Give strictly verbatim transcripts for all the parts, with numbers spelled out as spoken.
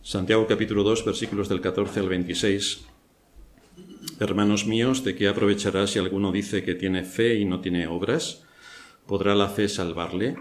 Santiago capítulo dos, versículos del catorce al veintiséis. Hermanos míos, ¿de qué aprovechará si alguno dice que tiene fe y no tiene obras? ¿Podrá la fe salvarle?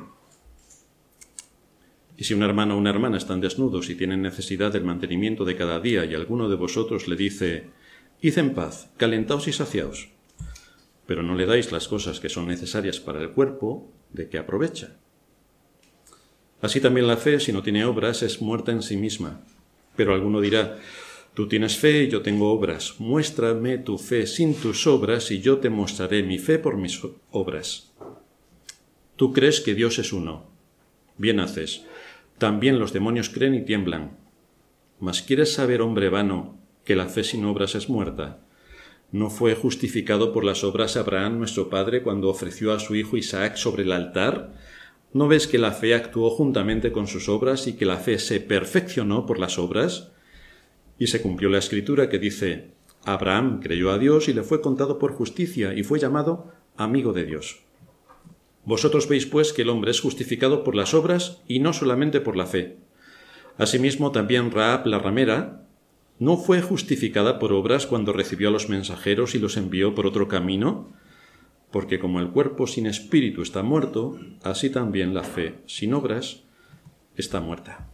Y si un hermano o una hermana están desnudos y tienen necesidad del mantenimiento de cada día y alguno de vosotros le dice, id en paz, calentaos y saciaos, pero no le dais las cosas que son necesarias para el cuerpo, ¿de qué aprovecha? Así también la fe, si no tiene obras, es muerta en sí misma. Pero alguno dirá, tú tienes fe y yo tengo obras. Muéstrame tu fe sin tus obras y yo te mostraré mi fe por mis obras. Tú crees que Dios es uno. Bien haces. También los demonios creen y tiemblan. Mas ¿quieres saber, hombre vano, que la fe sin obras es muerta? ¿No fue justificado por las obras Abraham, nuestro padre, cuando ofreció a su hijo Isaac sobre el altar? ¿No ves que la fe actuó juntamente con sus obras y que la fe se perfeccionó por las obras? Y se cumplió la escritura que dice, Abraham creyó a Dios y le fue contado por justicia y fue llamado amigo de Dios. Vosotros veis pues que el hombre es justificado por las obras y no solamente por la fe. Asimismo también Rahab la ramera no fue justificada por obras cuando recibió a los mensajeros y los envió por otro camino, porque como el cuerpo sin espíritu está muerto, así también la fe sin obras está muerta.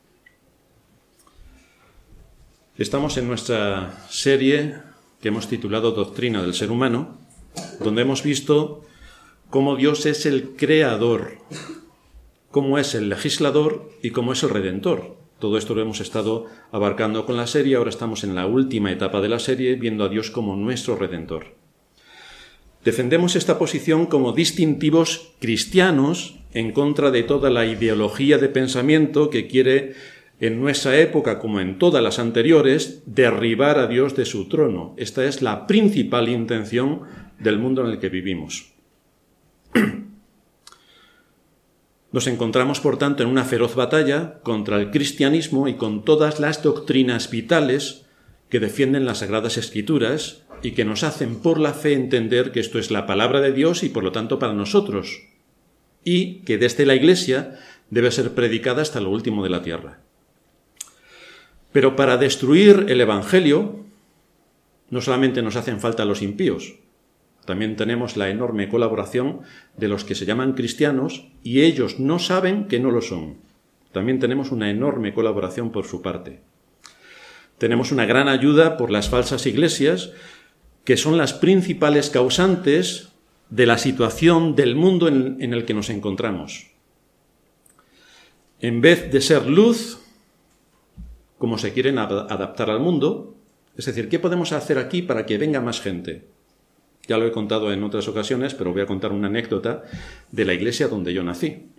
Estamos en nuestra serie que hemos titulado Doctrina del Ser Humano, donde hemos visto cómo Dios es el creador, cómo es el legislador y cómo es el redentor. Todo esto lo hemos estado abarcando con la serie, ahora estamos en la última etapa de la serie, viendo a Dios como nuestro redentor. Defendemos esta posición como distintivos cristianos en contra de toda la ideología de pensamiento que quiere, en nuestra época como en todas las anteriores, derribar a Dios de su trono. Esta es la principal intención del mundo en el que vivimos. Nos encontramos, por tanto, en una feroz batalla contra el cristianismo y con todas las doctrinas vitales que defienden las Sagradas Escrituras y que nos hacen por la fe entender que esto es la palabra de Dios y por lo tanto para nosotros, y que desde la Iglesia debe ser predicada hasta lo último de la tierra. Pero para destruir el Evangelio no solamente nos hacen falta los impíos, también tenemos la enorme colaboración de los que se llaman cristianos y ellos no saben que no lo son. También tenemos una enorme colaboración por su parte. Tenemos una gran ayuda por las falsas iglesias, que son las principales causantes de la situación del mundo en, en el que nos encontramos. En vez de ser luz, como se quieren ad- adaptar al mundo, es decir, ¿qué podemos hacer aquí para que venga más gente? Ya lo he contado en otras ocasiones, pero voy a contar una anécdota de la iglesia donde yo nací.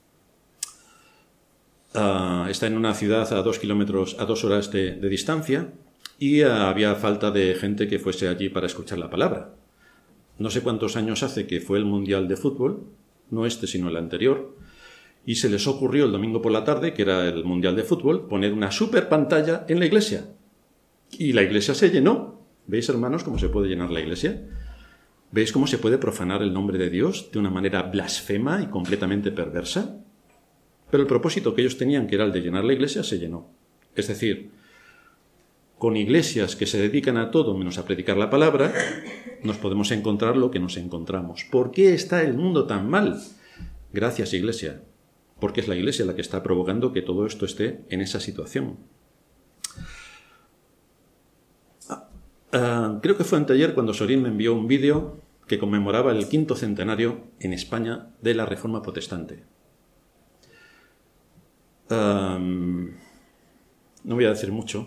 Uh, está en una ciudad a dos kilómetros, a dos horas de, de distancia, y uh, había falta de gente que fuese allí para escuchar la palabra. No sé cuántos años hace que fue el Mundial de Fútbol, no este sino el anterior, y se les ocurrió el domingo por la tarde, que era el Mundial de Fútbol, poner una super pantalla en la iglesia. Y la iglesia se llenó. ¿Veis, hermanos, cómo se puede llenar la iglesia? ¿Veis cómo se puede profanar el nombre de Dios de una manera blasfema y completamente perversa? Pero el propósito que ellos tenían, que era el de llenar la iglesia, se llenó. Es decir, con iglesias que se dedican a todo menos a predicar la palabra, nos podemos encontrar lo que nos encontramos. ¿Por qué está el mundo tan mal? Gracias, iglesia. Porque es la iglesia la que está provocando que todo esto esté en esa situación. Uh, creo que fue anteayer cuando Sorín me envió un vídeo que conmemoraba el quinto centenario en España de la Reforma Protestante. Um, no voy a decir mucho,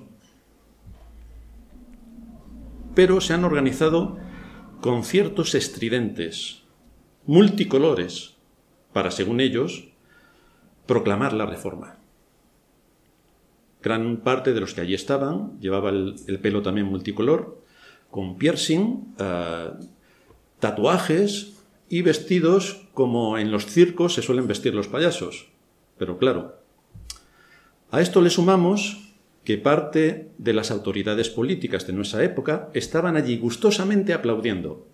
pero se han organizado conciertos estridentes, multicolores, para, según ellos, proclamar la Reforma. Gran parte de los que allí estaban llevaba el, el pelo también multicolor, con piercing, uh, tatuajes y vestidos como en los circos se suelen vestir los payasos. Pero claro, a esto le sumamos que parte de las autoridades políticas de nuestra época estaban allí gustosamente aplaudiendo.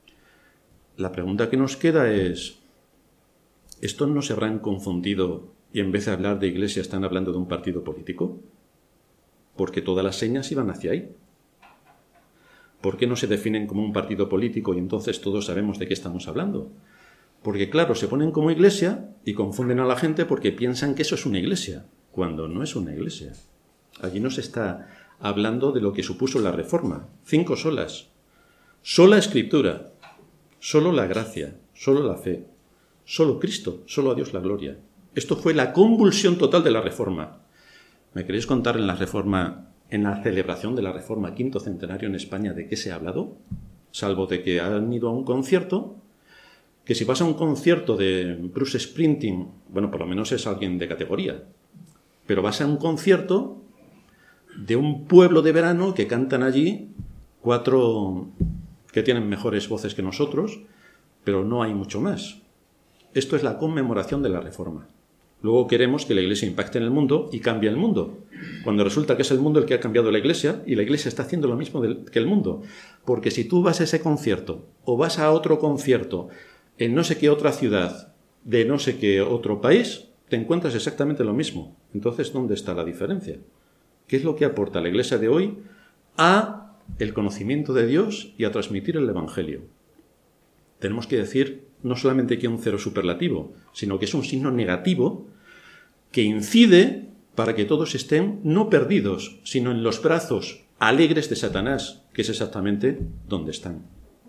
La pregunta que nos queda es, ¿estos no se habrán confundido y en vez de hablar de iglesia están hablando de un partido político? Porque todas las señas iban hacia ahí. ¿Por qué no se definen como un partido político y entonces todos sabemos de qué estamos hablando? Porque claro, se ponen como iglesia y confunden a la gente porque piensan que eso es una iglesia, cuando no es una iglesia. Allí no se está hablando de lo que supuso la Reforma. Cinco solas. Sola Escritura, solo la gracia, solo la fe, solo Cristo, solo a Dios la gloria. Esto fue la convulsión total de la Reforma. ¿Me queréis contar en la Reforma, en la celebración de la Reforma quinto centenario en España, de qué se ha hablado? Salvo de que han ido a un concierto, que si vas a un concierto de Bruce Springsteen, bueno, por lo menos es alguien de categoría, pero vas a un concierto de un pueblo de verano que cantan allí cuatro que tienen mejores voces que nosotros, pero no hay mucho más. Esto es la conmemoración de la Reforma. Luego queremos que la Iglesia impacte en el mundo y cambie el mundo, cuando resulta que es el mundo el que ha cambiado la Iglesia y la Iglesia está haciendo lo mismo que el mundo. Porque si tú vas a ese concierto o vas a otro concierto en no sé qué otra ciudad de no sé qué otro país, te encuentras exactamente lo mismo. Entonces, ¿dónde está la diferencia? ¿Qué es lo que aporta la Iglesia de hoy a el conocimiento de Dios y a transmitir el Evangelio? Tenemos que decir no solamente que es un cero superlativo, sino que es un signo negativo que incide para que todos estén no perdidos, sino en los brazos alegres de Satanás, que es exactamente donde están.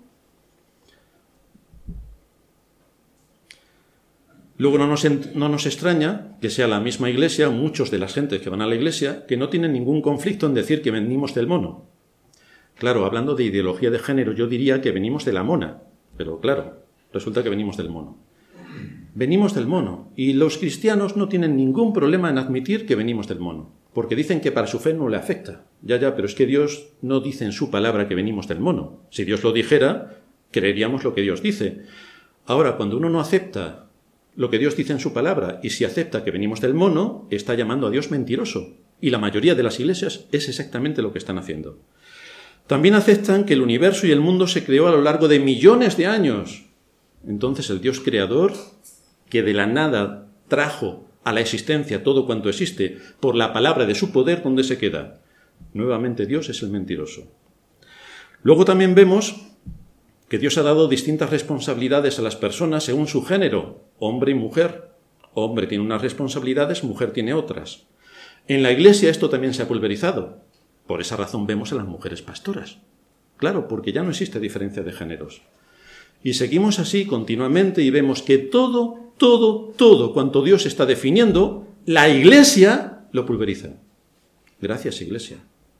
Luego no nos, no nos extraña que sea la misma Iglesia, muchos de las gentes que van a la Iglesia, que no tienen ningún conflicto en decir que venimos del mono. Claro, hablando de ideología de género, yo diría que venimos de la mona, pero claro, resulta que venimos del mono. Venimos del mono, y los cristianos no tienen ningún problema en admitir que venimos del mono, porque dicen que para su fe no le afecta. Ya, ya, pero es que Dios no dice en su palabra que venimos del mono. Si Dios lo dijera, creeríamos lo que Dios dice. Ahora, cuando uno no acepta lo que Dios dice en su palabra, y si acepta que venimos del mono, está llamando a Dios mentiroso. Y la mayoría de las iglesias es exactamente lo que están haciendo. También aceptan que el universo y el mundo se creó a lo largo de millones de años. Entonces el Dios creador, que de la nada trajo a la existencia todo cuanto existe por la palabra de su poder, ¿dónde se queda? Nuevamente Dios es el mentiroso. Luego también vemos que Dios ha dado distintas responsabilidades a las personas según su género, hombre y mujer. Hombre tiene unas responsabilidades, mujer tiene otras. En la Iglesia esto también se ha pulverizado. Por esa razón vemos a las mujeres pastoras. Claro, porque ya no existe diferencia de géneros. Y seguimos así continuamente y vemos que todo, todo, todo cuanto Dios está definiendo, la Iglesia lo pulveriza. Gracias, Iglesia.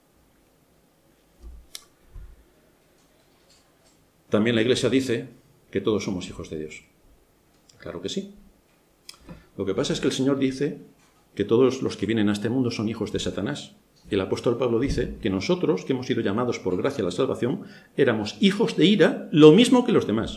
También la Iglesia dice que todos somos hijos de Dios. Claro que sí. Lo que pasa es que el Señor dice que todos los que vienen a este mundo son hijos de Satanás. El apóstol Pablo dice que nosotros, que hemos sido llamados por gracia a la salvación, éramos hijos de ira, lo mismo que los demás.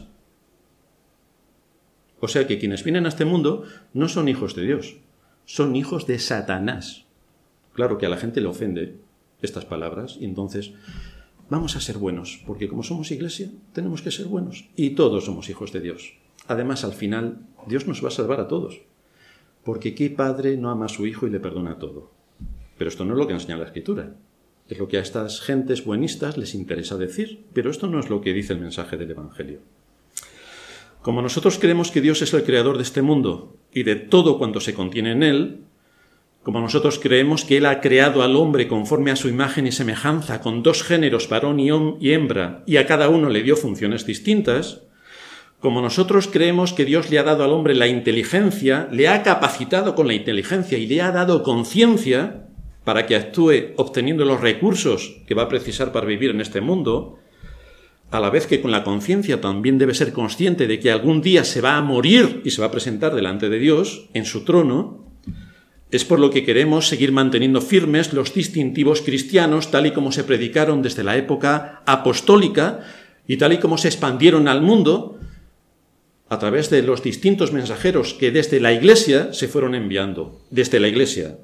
O sea que quienes vienen a este mundo no son hijos de Dios, son hijos de Satanás. Claro que a la gente le ofende estas palabras y entonces vamos a ser buenos, porque como somos iglesia, tenemos que ser buenos. Y todos somos hijos de Dios. Además, al final, Dios nos va a salvar a todos. Porque ¿qué padre no ama a su hijo y le perdona todo? Pero esto no es lo que enseña la Escritura. Es lo que a estas gentes buenistas les interesa decir, pero esto no es lo que dice el mensaje del Evangelio. Como nosotros creemos que Dios es el creador de este mundo y de todo cuanto se contiene en él, como nosotros creemos que Él ha creado al hombre conforme a su imagen y semejanza, con dos géneros, varón y hembra, y a cada uno le dio funciones distintas, como nosotros creemos que Dios le ha dado al hombre la inteligencia, le ha capacitado con la inteligencia y le ha dado conciencia para que actúe obteniendo los recursos que va a precisar para vivir en este mundo, a la vez que con la conciencia también debe ser consciente de que algún día se va a morir y se va a presentar delante de Dios en su trono, es por lo que queremos seguir manteniendo firmes los distintivos cristianos tal y como se predicaron desde la época apostólica y tal y como se expandieron al mundo a través de los distintos mensajeros que desde la Iglesia se fueron enviando, desde la Iglesia.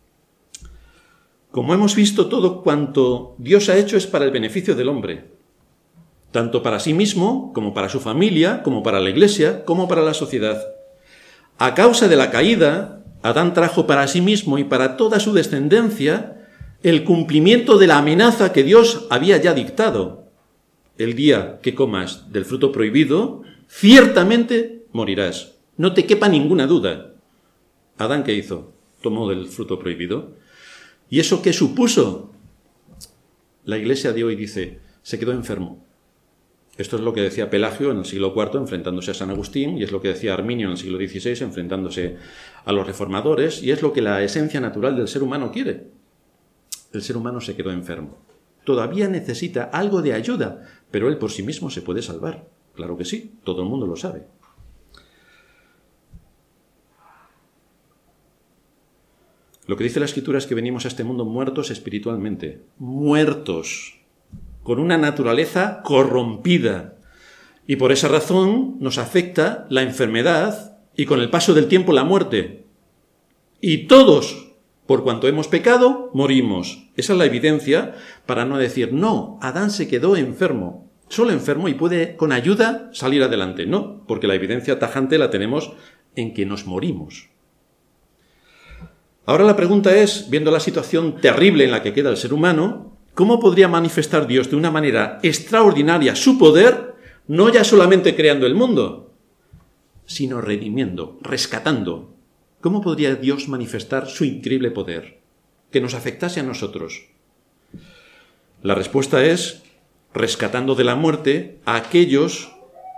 Como hemos visto, todo cuanto Dios ha hecho es para el beneficio del hombre, tanto para sí mismo, como para su familia, como para la Iglesia, como para la sociedad. A causa de la caída, Adán trajo para sí mismo y para toda su descendencia el cumplimiento de la amenaza que Dios había ya dictado. El día que comas del fruto prohibido, ciertamente morirás. No te quepa ninguna duda. Adán, ¿qué hizo? Tomó del fruto prohibido. ¿Y eso qué supuso? La Iglesia de hoy dice, se quedó enfermo. Esto es lo que decía Pelagio en el siglo cuarto enfrentándose a San Agustín, y es lo que decía Arminio en el siglo dieciséis enfrentándose a los reformadores, y es lo que la esencia natural del ser humano quiere. El ser humano se quedó enfermo. Todavía necesita algo de ayuda, pero él por sí mismo se puede salvar. Claro que sí, todo el mundo lo sabe. Lo que dice la Escritura es que venimos a este mundo muertos espiritualmente, muertos, con una naturaleza corrompida. Y por esa razón nos afecta la enfermedad y con el paso del tiempo la muerte. Y todos, por cuanto hemos pecado, morimos. Esa es la evidencia para no decir, no, Adán se quedó enfermo, solo enfermo y puede con ayuda salir adelante. No, porque la evidencia tajante la tenemos en que nos morimos. Ahora la pregunta es, viendo la situación terrible en la que queda el ser humano, ¿cómo podría manifestar Dios de una manera extraordinaria su poder, no ya solamente creando el mundo, sino redimiendo, rescatando? ¿Cómo podría Dios manifestar su increíble poder que nos afectase a nosotros? La respuesta es rescatando de la muerte a aquellos,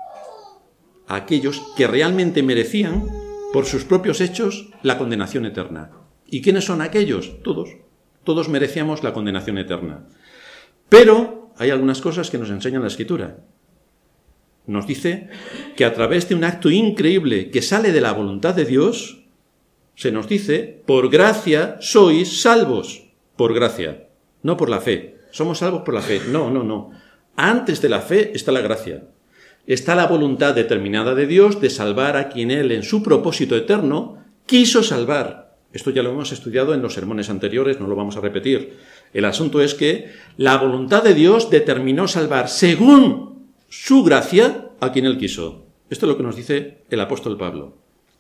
a aquellos que realmente merecían, por sus propios hechos, la condenación eterna. ¿Y quiénes son aquellos? Todos. Todos merecíamos la condenación eterna. Pero hay algunas cosas que nos enseña la Escritura. Nos dice que a través de un acto increíble que sale de la voluntad de Dios, se nos dice, por gracia sois salvos. Por gracia, no por la fe. Somos salvos por la fe. No, no, no. Antes de la fe está la gracia. Está la voluntad determinada de Dios de salvar a quien Él, en su propósito eterno, quiso salvar. Esto ya lo hemos estudiado en los sermones anteriores, no lo vamos a repetir. El asunto es que la voluntad de Dios determinó salvar según su gracia a quien Él quiso. Esto es lo que nos dice el apóstol Pablo.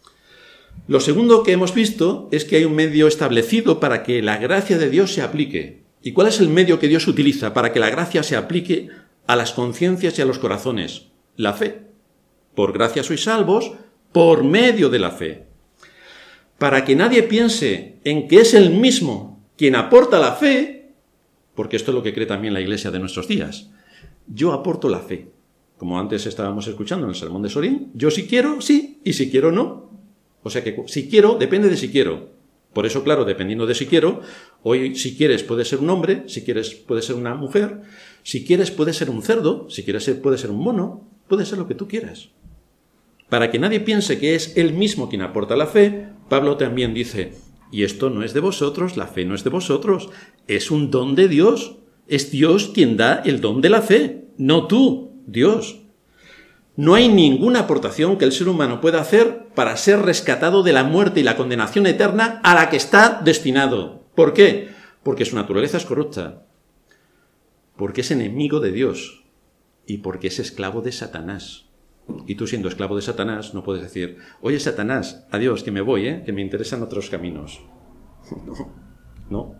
Lo segundo que hemos visto es que hay un medio establecido para que la gracia de Dios se aplique. ¿Y cuál es el medio que Dios utiliza para que la gracia se aplique a las conciencias y a los corazones? La fe. Por gracia sois salvos, por medio de la fe. Para que nadie piense en que es el mismo quien aporta la fe, porque esto es lo que cree también la Iglesia de nuestros días. Yo aporto la fe. Como antes estábamos escuchando en el sermón de Sorín, yo si quiero, sí, y si quiero, no. O sea que si quiero, depende de si quiero. Por eso, claro, dependiendo de si quiero, hoy si quieres puede ser un hombre, si quieres puede ser una mujer, si quieres puede ser un cerdo, si quieres puede ser un mono, puede ser lo que tú quieras. Para que nadie piense que es él mismo quien aporta la fe, Pablo también dice, y esto no es de vosotros, la fe no es de vosotros, es un don de Dios. Es Dios quien da el don de la fe, no tú, Dios. No hay ninguna aportación que el ser humano pueda hacer para ser rescatado de la muerte y la condenación eterna a la que está destinado. ¿Por qué? Porque su naturaleza es corrupta, porque es enemigo de Dios y porque es esclavo de Satanás. Y tú, siendo esclavo de Satanás, no puedes decir, oye, Satanás, adiós, que me voy, ¿eh? que me interesan otros caminos. No, no.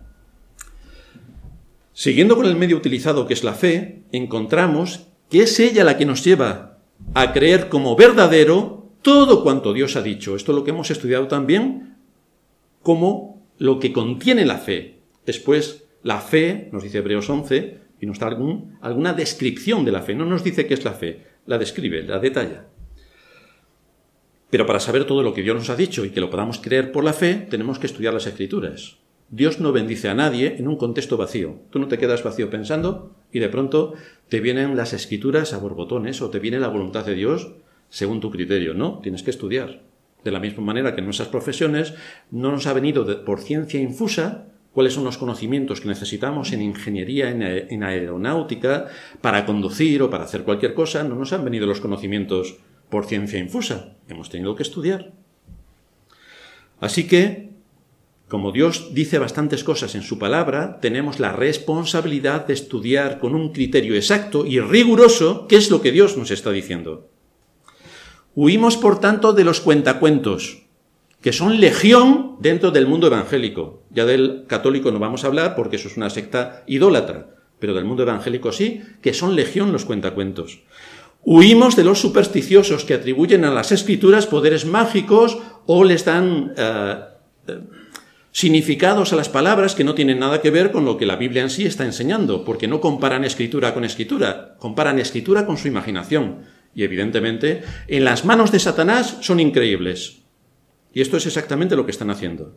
Siguiendo con el medio utilizado, que es la fe, encontramos que es ella la que nos lleva a creer como verdadero todo cuanto Dios ha dicho. Esto es lo que hemos estudiado también como lo que contiene la fe. Después, la fe, nos dice Hebreos once, y nos da algún, alguna descripción de la fe. No nos dice qué es la fe, la describe, la detalla. Pero para saber todo lo que Dios nos ha dicho y que lo podamos creer por la fe, tenemos que estudiar las Escrituras. Dios no bendice a nadie en un contexto vacío. Tú no te quedas vacío pensando y de pronto te vienen las Escrituras a borbotones o te viene la voluntad de Dios según tu criterio. No, tienes que estudiar. De la misma manera que en nuestras profesiones no nos ha venido de, por ciencia infusa cuáles son los conocimientos que necesitamos en ingeniería, en, en aeronáutica, para conducir o para hacer cualquier cosa. No nos han venido los conocimientos por ciencia infusa. Hemos tenido que estudiar. Así que, como Dios dice bastantes cosas en su palabra, tenemos la responsabilidad de estudiar con un criterio exacto y riguroso qué es lo que Dios nos está diciendo. Huimos, por tanto, de los cuentacuentos que son legión dentro del mundo evangélico. Ya del católico no vamos a hablar porque eso es una secta idólatra, pero del mundo evangélico sí, que son legión los cuentacuentos. Huimos de los supersticiosos que atribuyen a las escrituras poderes mágicos o les dan eh, eh, significados a las palabras que no tienen nada que ver con lo que la Biblia en sí está enseñando, porque no comparan escritura con escritura, comparan escritura con su imaginación. Y evidentemente, en las manos de Satanás son increíbles. Y esto es exactamente lo que están haciendo.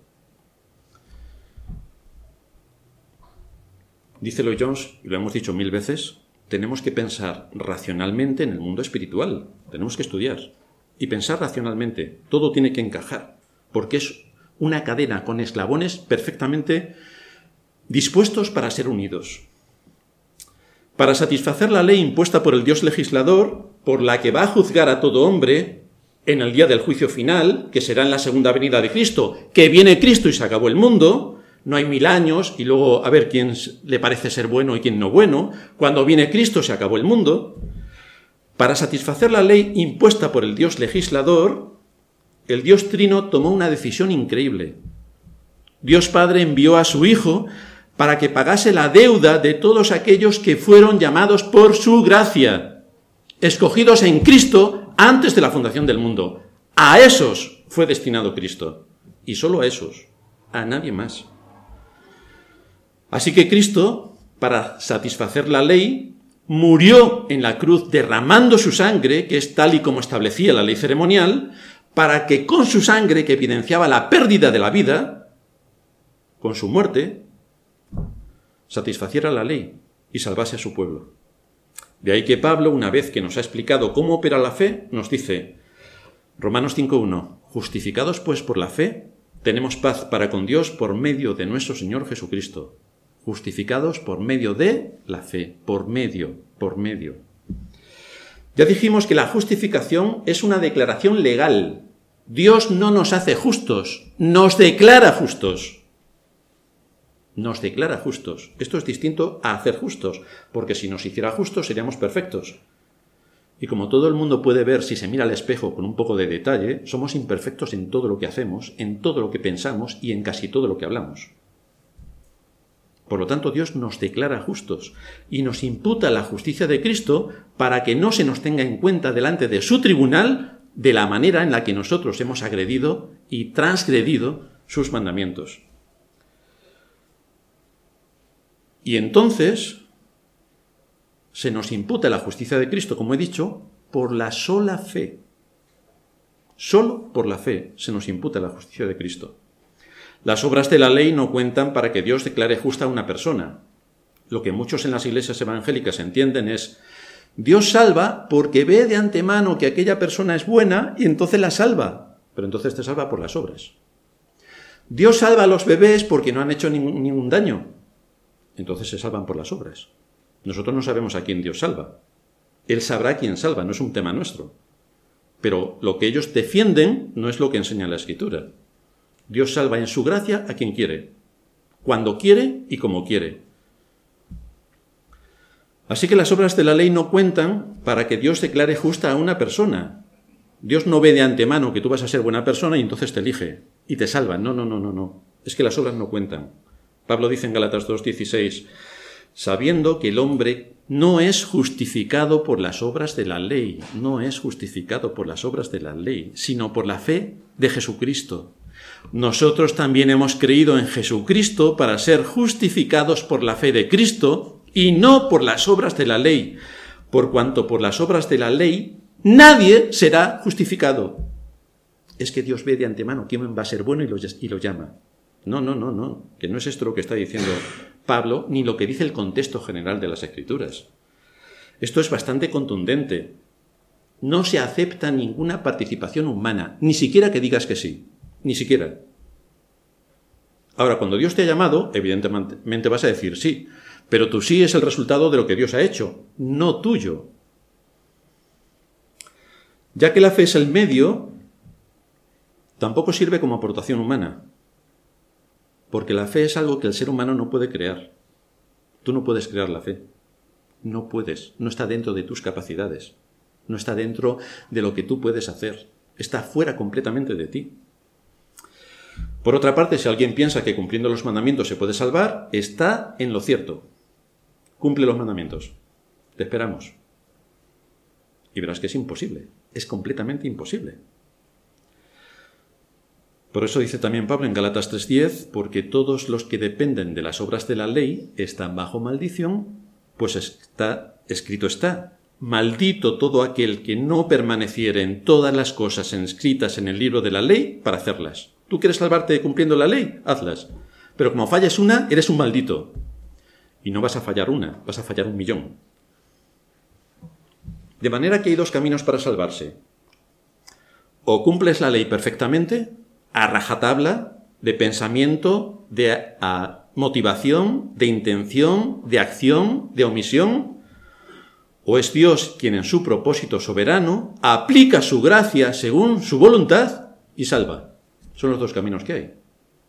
Dice Lloyd Jones, y lo hemos dicho mil veces, tenemos que pensar racionalmente en el mundo espiritual. Tenemos que estudiar y pensar racionalmente. Todo tiene que encajar, porque es una cadena con eslabones perfectamente dispuestos para ser unidos. Para satisfacer la ley impuesta por el Dios legislador, por la que va a juzgar a todo hombre en el día del juicio final, que será en la segunda venida de Cristo, que viene Cristo y se acabó el mundo, no hay mil años y luego a ver quién le parece ser bueno y quién no bueno, cuando viene Cristo se acabó el mundo. Para satisfacer la ley impuesta por el Dios legislador, el Dios Trino tomó una decisión increíble. Dios Padre envió a su Hijo para que pagase la deuda de todos aquellos que fueron llamados por su gracia, escogidos en Cristo antes de la fundación del mundo. A esos fue destinado Cristo, y solo a esos, a nadie más. Así que Cristo, para satisfacer la ley, murió en la cruz derramando su sangre, que es tal y como establecía la ley ceremonial, para que con su sangre, que evidenciaba la pérdida de la vida, con su muerte, satisfaciera la ley y salvase a su pueblo. De ahí que Pablo, una vez que nos ha explicado cómo opera la fe, nos dice, Romanos cinco uno, justificados pues por la fe, tenemos paz para con Dios por medio de nuestro Señor Jesucristo. Justificados por medio de la fe, por medio, por medio. Ya dijimos que la justificación es una declaración legal. Dios no nos hace justos, nos declara justos. Nos declara justos. Esto es distinto a hacer justos, porque si nos hiciera justos seríamos perfectos. Y como todo el mundo puede ver si se mira al espejo con un poco de detalle, somos imperfectos en todo lo que hacemos, en todo lo que pensamos y en casi todo lo que hablamos. Por lo tanto, Dios nos declara justos y nos imputa la justicia de Cristo para que no se nos tenga en cuenta delante de su tribunal de la manera en la que nosotros hemos agredido y transgredido sus mandamientos. Y entonces se nos imputa la justicia de Cristo, como he dicho, por la sola fe. Solo por la fe se nos imputa la justicia de Cristo. Las obras de la ley no cuentan para que Dios declare justa a una persona. Lo que muchos en las iglesias evangélicas entienden es, Dios salva porque ve de antemano que aquella persona es buena y entonces la salva, pero entonces te salva por las obras. Dios salva a los bebés porque no han hecho ningún, ningún daño, entonces se salvan por las obras. Nosotros no sabemos a quién Dios salva. Él sabrá a quién salva, no es un tema nuestro. Pero lo que ellos defienden no es lo que enseña la Escritura. Dios salva en su gracia a quien quiere, cuando quiere y como quiere. Así que las obras de la ley no cuentan para que Dios declare justa a una persona. Dios no ve de antemano que tú vas a ser buena persona y entonces te elige y te salva. No, no, no, no, no. Es que las obras no cuentan. Pablo dice en Gálatas dos dieciséis, sabiendo que el hombre no es justificado por las obras de la ley, no es justificado por las obras de la ley, sino por la fe de Jesucristo. Nosotros también hemos creído en Jesucristo para ser justificados por la fe de Cristo y no por las obras de la ley, por cuanto por las obras de la ley nadie será justificado. Es que Dios ve de antemano quién va a ser bueno y lo, y lo llama. No, no, no, no, que no es esto lo que está diciendo Pablo, ni lo que dice el contexto general de las Escrituras. Esto es bastante contundente. No se acepta ninguna participación humana, ni siquiera que digas que sí. Ni siquiera. Ahora, cuando Dios te ha llamado, evidentemente vas a decir sí, pero tu sí es el resultado de lo que Dios ha hecho, no tuyo. Ya que la fe es el medio, tampoco sirve como aportación humana, porque la fe es algo que el ser humano no puede crear. Tú no puedes crear la fe. No puedes. No está dentro de tus capacidades. No está dentro de lo que tú puedes hacer. Está fuera completamente de ti. Por otra parte, si alguien piensa que cumpliendo los mandamientos se puede salvar, está en lo cierto. Cumple los mandamientos. Te esperamos. Y verás que es imposible. Es completamente imposible. Por eso dice también Pablo en Gálatas tres diez, porque todos los que dependen de las obras de la ley están bajo maldición, pues está, escrito está, maldito todo aquel que no permaneciere en todas las cosas escritas en el libro de la ley para hacerlas. ¿Tú quieres salvarte cumpliendo la ley? Hazlas. Pero como falles una, eres un maldito. Y no vas a fallar una, vas a fallar un millón. De manera que hay dos caminos para salvarse. O cumples la ley perfectamente, a rajatabla, de pensamiento, de a, motivación, de intención, de acción, de omisión, o es Dios quien en su propósito soberano aplica su gracia según su voluntad y salva. Son los dos caminos que hay.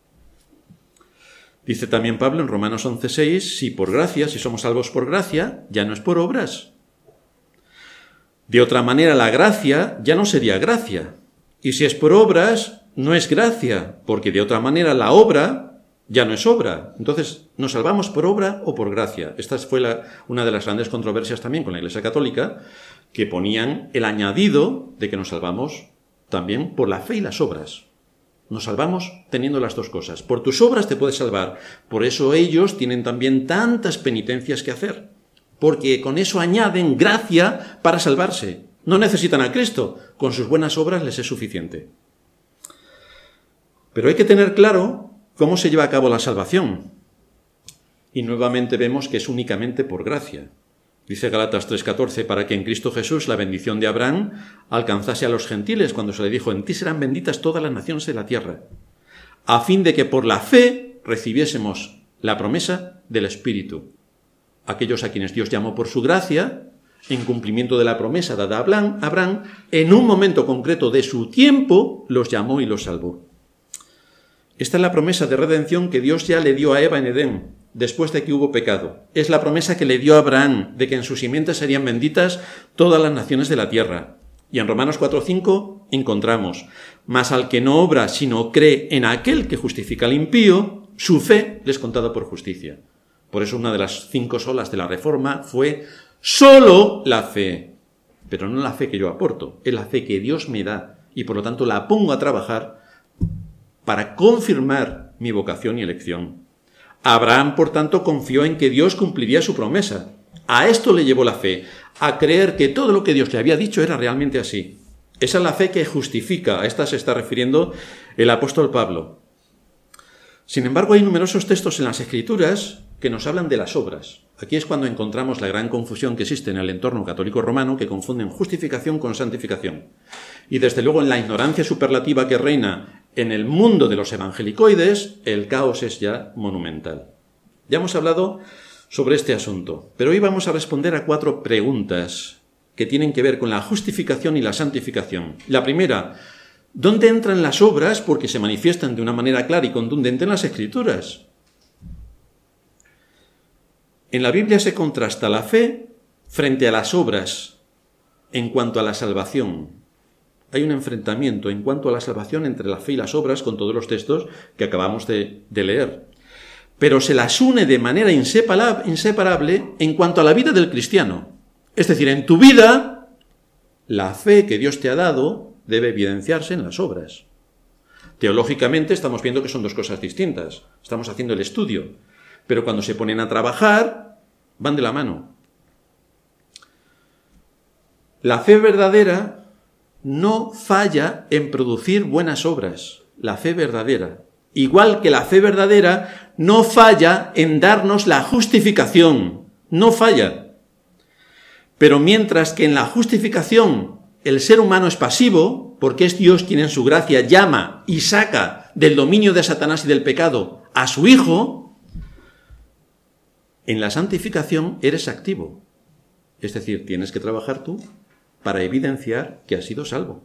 Dice también Pablo en Romanos once seis, si por gracia, si somos salvos por gracia, ya no es por obras. De otra manera, la gracia ya no sería gracia. Y si es por obras, no es gracia, porque de otra manera la obra ya no es obra. Entonces, ¿nos salvamos por obra o por gracia? Esta fue la, una de las grandes controversias también con la Iglesia Católica, que ponían el añadido de que nos salvamos también por la fe y las obras. Nos salvamos teniendo las dos cosas. Por tus obras te puedes salvar. Por eso ellos tienen también tantas penitencias que hacer. Porque con eso añaden gracia para salvarse. No necesitan a Cristo. Con sus buenas obras les es suficiente. Pero hay que tener claro cómo se lleva a cabo la salvación. Y nuevamente vemos que es únicamente por gracia. Dice Gálatas tres catorce, para que en Cristo Jesús la bendición de Abraham alcanzase a los gentiles, cuando se le dijo, en ti serán benditas todas las naciones de la tierra, a fin de que por la fe recibiésemos la promesa del Espíritu. Aquellos a quienes Dios llamó por su gracia, en cumplimiento de la promesa dada a Abraham, Abraham, en un momento concreto de su tiempo, los llamó y los salvó. Esta es la promesa de redención que Dios ya le dio a Eva en Edén, después de que hubo pecado. Es la promesa que le dio a Abraham, de que en sus simientes serían benditas todas las naciones de la tierra. Y en Romanos cuatro cinco encontramos, mas al que no obra, sino cree en aquel que justifica al impío, su fe le es contada por justicia. Por eso una de las cinco solas de la Reforma fue solo la fe. Pero no la fe que yo aporto, es la fe que Dios me da, y por lo tanto la pongo a trabajar para confirmar mi vocación y elección. Abraham, por tanto, confió en que Dios cumpliría su promesa. A esto le llevó la fe, a creer que todo lo que Dios le había dicho era realmente así. Esa es la fe que justifica, a esta se está refiriendo el apóstol Pablo. Sin embargo, hay numerosos textos en las Escrituras que nos hablan de las obras. Aquí es cuando encontramos la gran confusión que existe en el entorno católico romano, que confunden justificación con santificación. Y desde luego en la ignorancia superlativa que reina en el mundo de los evangelicoides, el caos es ya monumental. Ya hemos hablado sobre este asunto, pero hoy vamos a responder a cuatro preguntas que tienen que ver con la justificación y la santificación. La primera, ¿dónde entran las obras? Porque se manifiestan de una manera clara y contundente en las Escrituras. En la Biblia se contrasta la fe frente a las obras en cuanto a la salvación. Hay un enfrentamiento en cuanto a la salvación entre la fe y las obras con todos los textos que acabamos de, de leer. Pero se las une de manera inseparable en cuanto a la vida del cristiano. Es decir, en tu vida, la fe que Dios te ha dado debe evidenciarse en las obras. Teológicamente estamos viendo que son dos cosas distintas. Estamos haciendo el estudio. Pero cuando se ponen a trabajar, van de la mano. La fe verdadera no falla en producir buenas obras. La fe verdadera. Igual que la fe verdadera no falla en darnos la justificación. No falla. Pero mientras que en la justificación el ser humano es pasivo, porque es Dios quien en su gracia llama y saca del dominio de Satanás y del pecado a su Hijo, en la santificación eres activo. Es decir, tienes que trabajar tú para evidenciar que has sido salvo.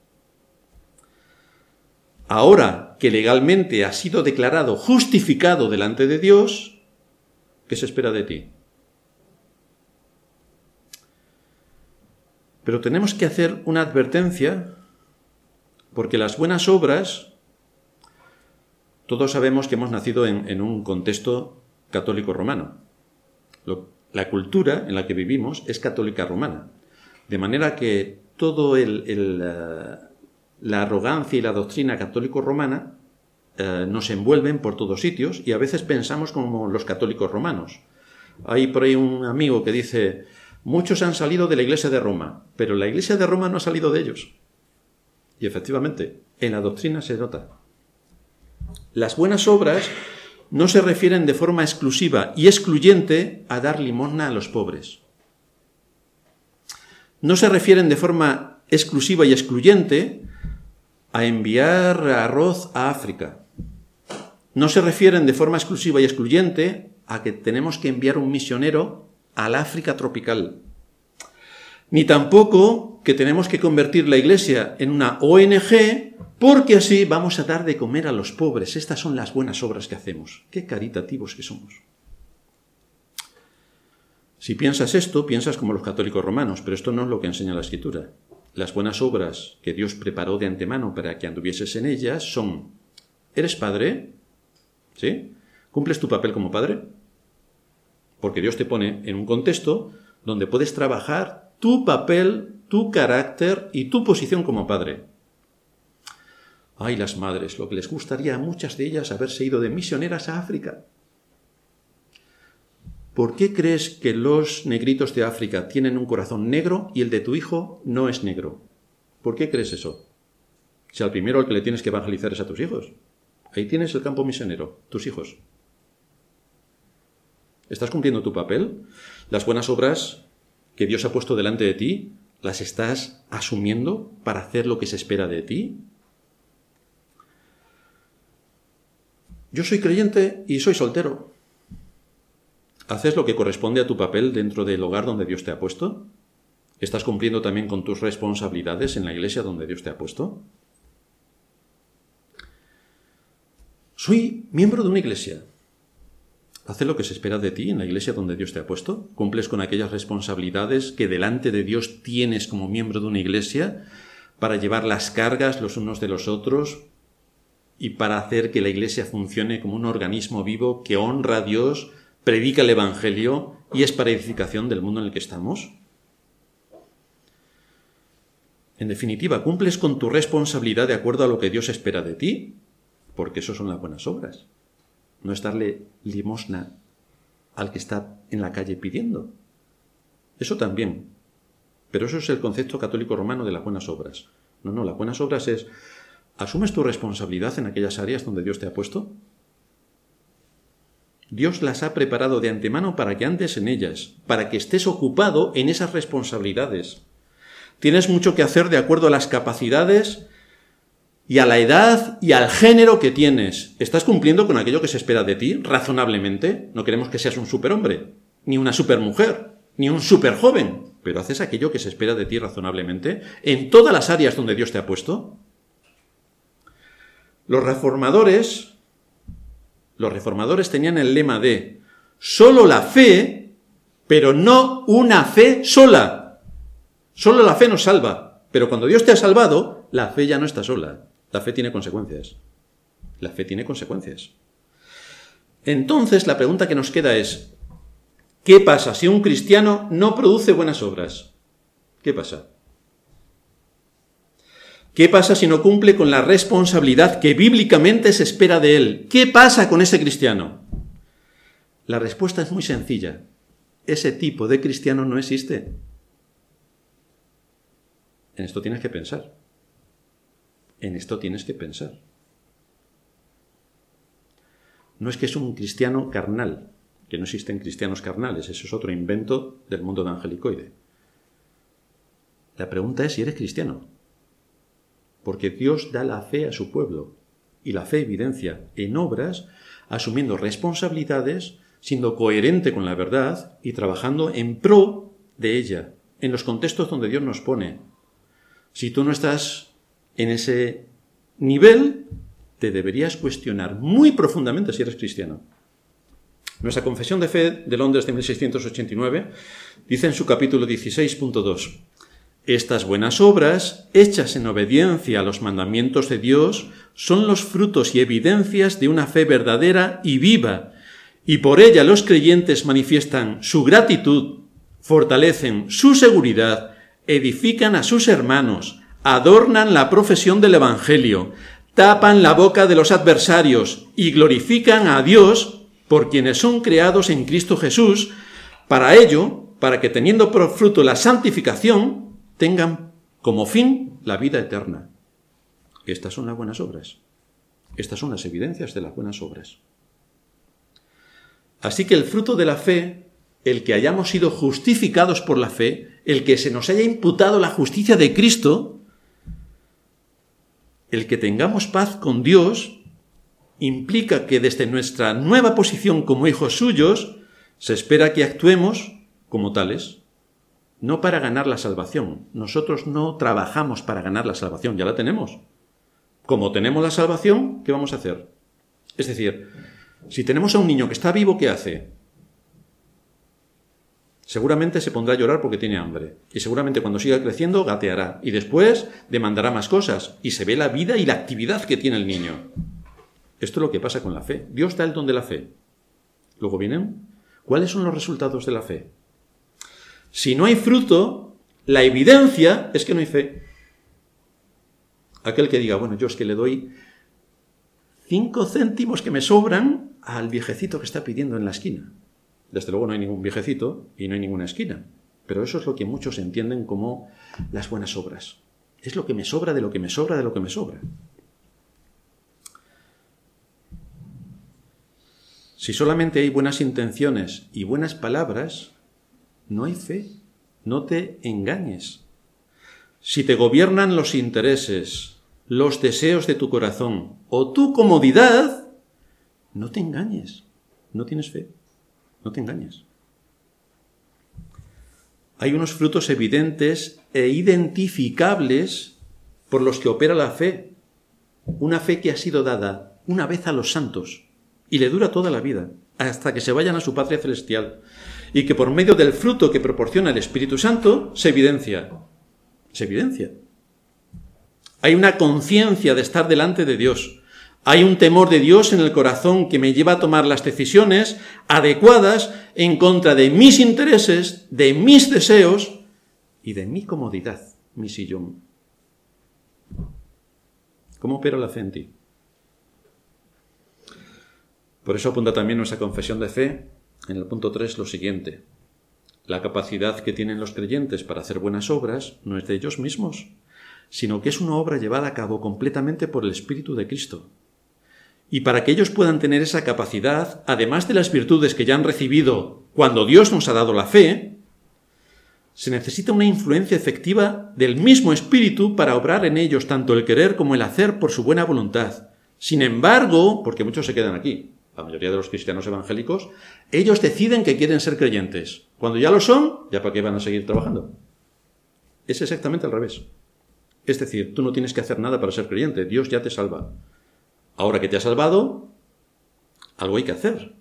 Ahora que legalmente has sido declarado justificado delante de Dios, ¿qué se espera de ti? Pero tenemos que hacer una advertencia, porque las buenas obras Todos sabemos que hemos nacido en, en un contexto católico romano. Lo, la cultura en la que vivimos es católica romana. De manera que todo el, el, uh, la arrogancia y la doctrina católico-romana uh, nos envuelven por todos sitios y a veces pensamos como los católicos romanos. Hay por ahí un amigo que dice: muchos han salido de la Iglesia de Roma, pero la Iglesia de Roma no ha salido de ellos. Y efectivamente, en la doctrina se nota. Las buenas obras no se refieren de forma exclusiva y excluyente a dar limosna a los pobres. No se refieren de forma exclusiva y excluyente a enviar arroz a África. No se refieren de forma exclusiva y excluyente a que tenemos que enviar un misionero al África tropical. Ni tampoco que tenemos que convertir la Iglesia en una O N Ge porque así vamos a dar de comer a los pobres. Estas son las buenas obras que hacemos. ¡Qué caritativos que somos! Si piensas esto, piensas como los católicos romanos, pero esto no es lo que enseña la Escritura. Las buenas obras que Dios preparó de antemano para que anduvieses en ellas son: ¿eres padre? ¿Sí? ¿Cumples tu papel como padre? Porque Dios te pone en un contexto donde puedes trabajar tu papel, tu carácter y tu posición como padre. Ay, las madres, lo que les gustaría a muchas de ellas haberse ido de misioneras a África. ¿Por qué crees que los negritos de África tienen un corazón negro y el de tu hijo no es negro? ¿Por qué crees eso? Si al primero al que le tienes que evangelizar es a tus hijos. Ahí tienes el campo misionero, tus hijos. ¿Estás cumpliendo tu papel? Las buenas obras que Dios ha puesto delante de ti, ¿las estás asumiendo para hacer lo que se espera de ti? Yo soy creyente y soy soltero. ¿Haces lo que corresponde a tu papel dentro del hogar donde Dios te ha puesto? ¿Estás cumpliendo también con tus responsabilidades en la iglesia donde Dios te ha puesto? Soy miembro de una iglesia. ¿Haces lo que se espera de ti en la iglesia donde Dios te ha puesto? ¿Cumples con aquellas responsabilidades que delante de Dios tienes como miembro de una iglesia para llevar las cargas los unos de los otros y para hacer que la iglesia funcione como un organismo vivo que honra a Dios, predica el Evangelio y es para edificación del mundo en el que estamos? En definitiva, ¿cumples con tu responsabilidad de acuerdo a lo que Dios espera de ti? Porque eso son las buenas obras. No es darle limosna al que está en la calle pidiendo. Eso también. Pero eso es el concepto católico romano de las buenas obras. No, no, las buenas obras es: ¿asumes tu responsabilidad en aquellas áreas donde Dios te ha puesto? Dios las ha preparado de antemano para que andes en ellas, para que estés ocupado en esas responsabilidades. Tienes mucho que hacer de acuerdo a las capacidades y a la edad y al género que tienes. ¿Estás cumpliendo con aquello que se espera de ti razonablemente? No queremos que seas un superhombre, ni una supermujer, ni un superjoven, pero haces aquello que se espera de ti razonablemente en todas las áreas donde Dios te ha puesto. Los reformadores... Los reformadores tenían el lema de solo la fe, pero no una fe sola. Solo la fe nos salva, pero cuando Dios te ha salvado, la fe ya no está sola. La fe tiene consecuencias. La fe tiene consecuencias. Entonces, la pregunta que nos queda es: ¿qué pasa si un cristiano no produce buenas obras? ¿Qué pasa? ¿Qué pasa si no cumple con la responsabilidad que bíblicamente se espera de él? ¿Qué pasa con ese cristiano? La respuesta es muy sencilla. Ese tipo de cristiano no existe. En esto tienes que pensar. En esto tienes que pensar. No es que es un cristiano carnal, que no existen cristianos carnales, eso es otro invento del mundo evangelicoide. La pregunta es si eres cristiano. Porque Dios da la fe a su pueblo, y la fe evidencia en obras, asumiendo responsabilidades, siendo coherente con la verdad y trabajando en pro de ella, en los contextos donde Dios nos pone. Si tú no estás en ese nivel, te deberías cuestionar muy profundamente si eres cristiano. Nuestra Confesión de Fe de Londres de mil seiscientos ochenta y nueve dice en su capítulo dieciséis punto dos: estas buenas obras, hechas en obediencia a los mandamientos de Dios, son los frutos y evidencias de una fe verdadera y viva, y por ella los creyentes manifiestan su gratitud, fortalecen su seguridad, edifican a sus hermanos, adornan la profesión del Evangelio, tapan la boca de los adversarios y glorifican a Dios por quienes son creados en Cristo Jesús, para ello, para que teniendo por fruto la santificación, tengan como fin la vida eterna. Estas son las buenas obras. Estas son las evidencias de las buenas obras. Así que el fruto de la fe, el que hayamos sido justificados por la fe, el que se nos haya imputado la justicia de Cristo, el que tengamos paz con Dios, implica que desde nuestra nueva posición como hijos suyos, se espera que actuemos como tales, no para ganar la salvación. Nosotros no trabajamos para ganar la salvación, ya la tenemos. Como tenemos la salvación, ¿qué vamos a hacer? Es decir, si tenemos a un niño que está vivo, ¿qué hace? Seguramente se pondrá a llorar porque tiene hambre. Y seguramente cuando siga creciendo gateará. Y después demandará más cosas. Y se ve la vida y la actividad que tiene el niño. Esto es lo que pasa con la fe. Dios da el don de la fe. Luego vienen, ¿cuáles son los resultados de la fe? Si no hay fruto, la evidencia es que no hay fe. Aquel que diga, bueno, yo es que le doy cinco céntimos que me sobran al viejecito que está pidiendo en la esquina. Desde luego no hay ningún viejecito y no hay ninguna esquina. Pero eso es lo que muchos entienden como las buenas obras. Es lo que me sobra de lo que me sobra de lo que me sobra. Si solamente hay buenas intenciones y buenas palabras, no hay fe. No te engañes. Si te gobiernan los intereses, los deseos de tu corazón o tu comodidad, no te engañes. No tienes fe. No te engañes. Hay unos frutos evidentes e identificables por los que opera la fe. Una fe que ha sido dada una vez a los santos y le dura toda la vida, hasta que se vayan a su patria celestial, y que por medio del fruto que proporciona el Espíritu Santo se evidencia. Se evidencia. Hay una conciencia de estar delante de Dios. Hay un temor de Dios en el corazón que me lleva a tomar las decisiones adecuadas en contra de mis intereses, de mis deseos y de mi comodidad, mi sillón. ¿Cómo opera la fe en ti? Por eso apunta también nuestra confesión de fe en el punto tres lo siguiente. La capacidad que tienen los creyentes para hacer buenas obras no es de ellos mismos, sino que es una obra llevada a cabo completamente por el Espíritu de Cristo. Y para que ellos puedan tener esa capacidad, además de las virtudes que ya han recibido cuando Dios nos ha dado la fe, se necesita una influencia efectiva del mismo Espíritu para obrar en ellos tanto el querer como el hacer por su buena voluntad. Sin embargo, porque muchos se quedan aquí, la mayoría de los cristianos evangélicos, ellos deciden que quieren ser creyentes. Cuando ya lo son, ¿ya para qué van a seguir trabajando? Es exactamente al revés. Es decir, tú no tienes que hacer nada para ser creyente, Dios ya te salva. Ahora que te ha salvado, algo hay que hacer.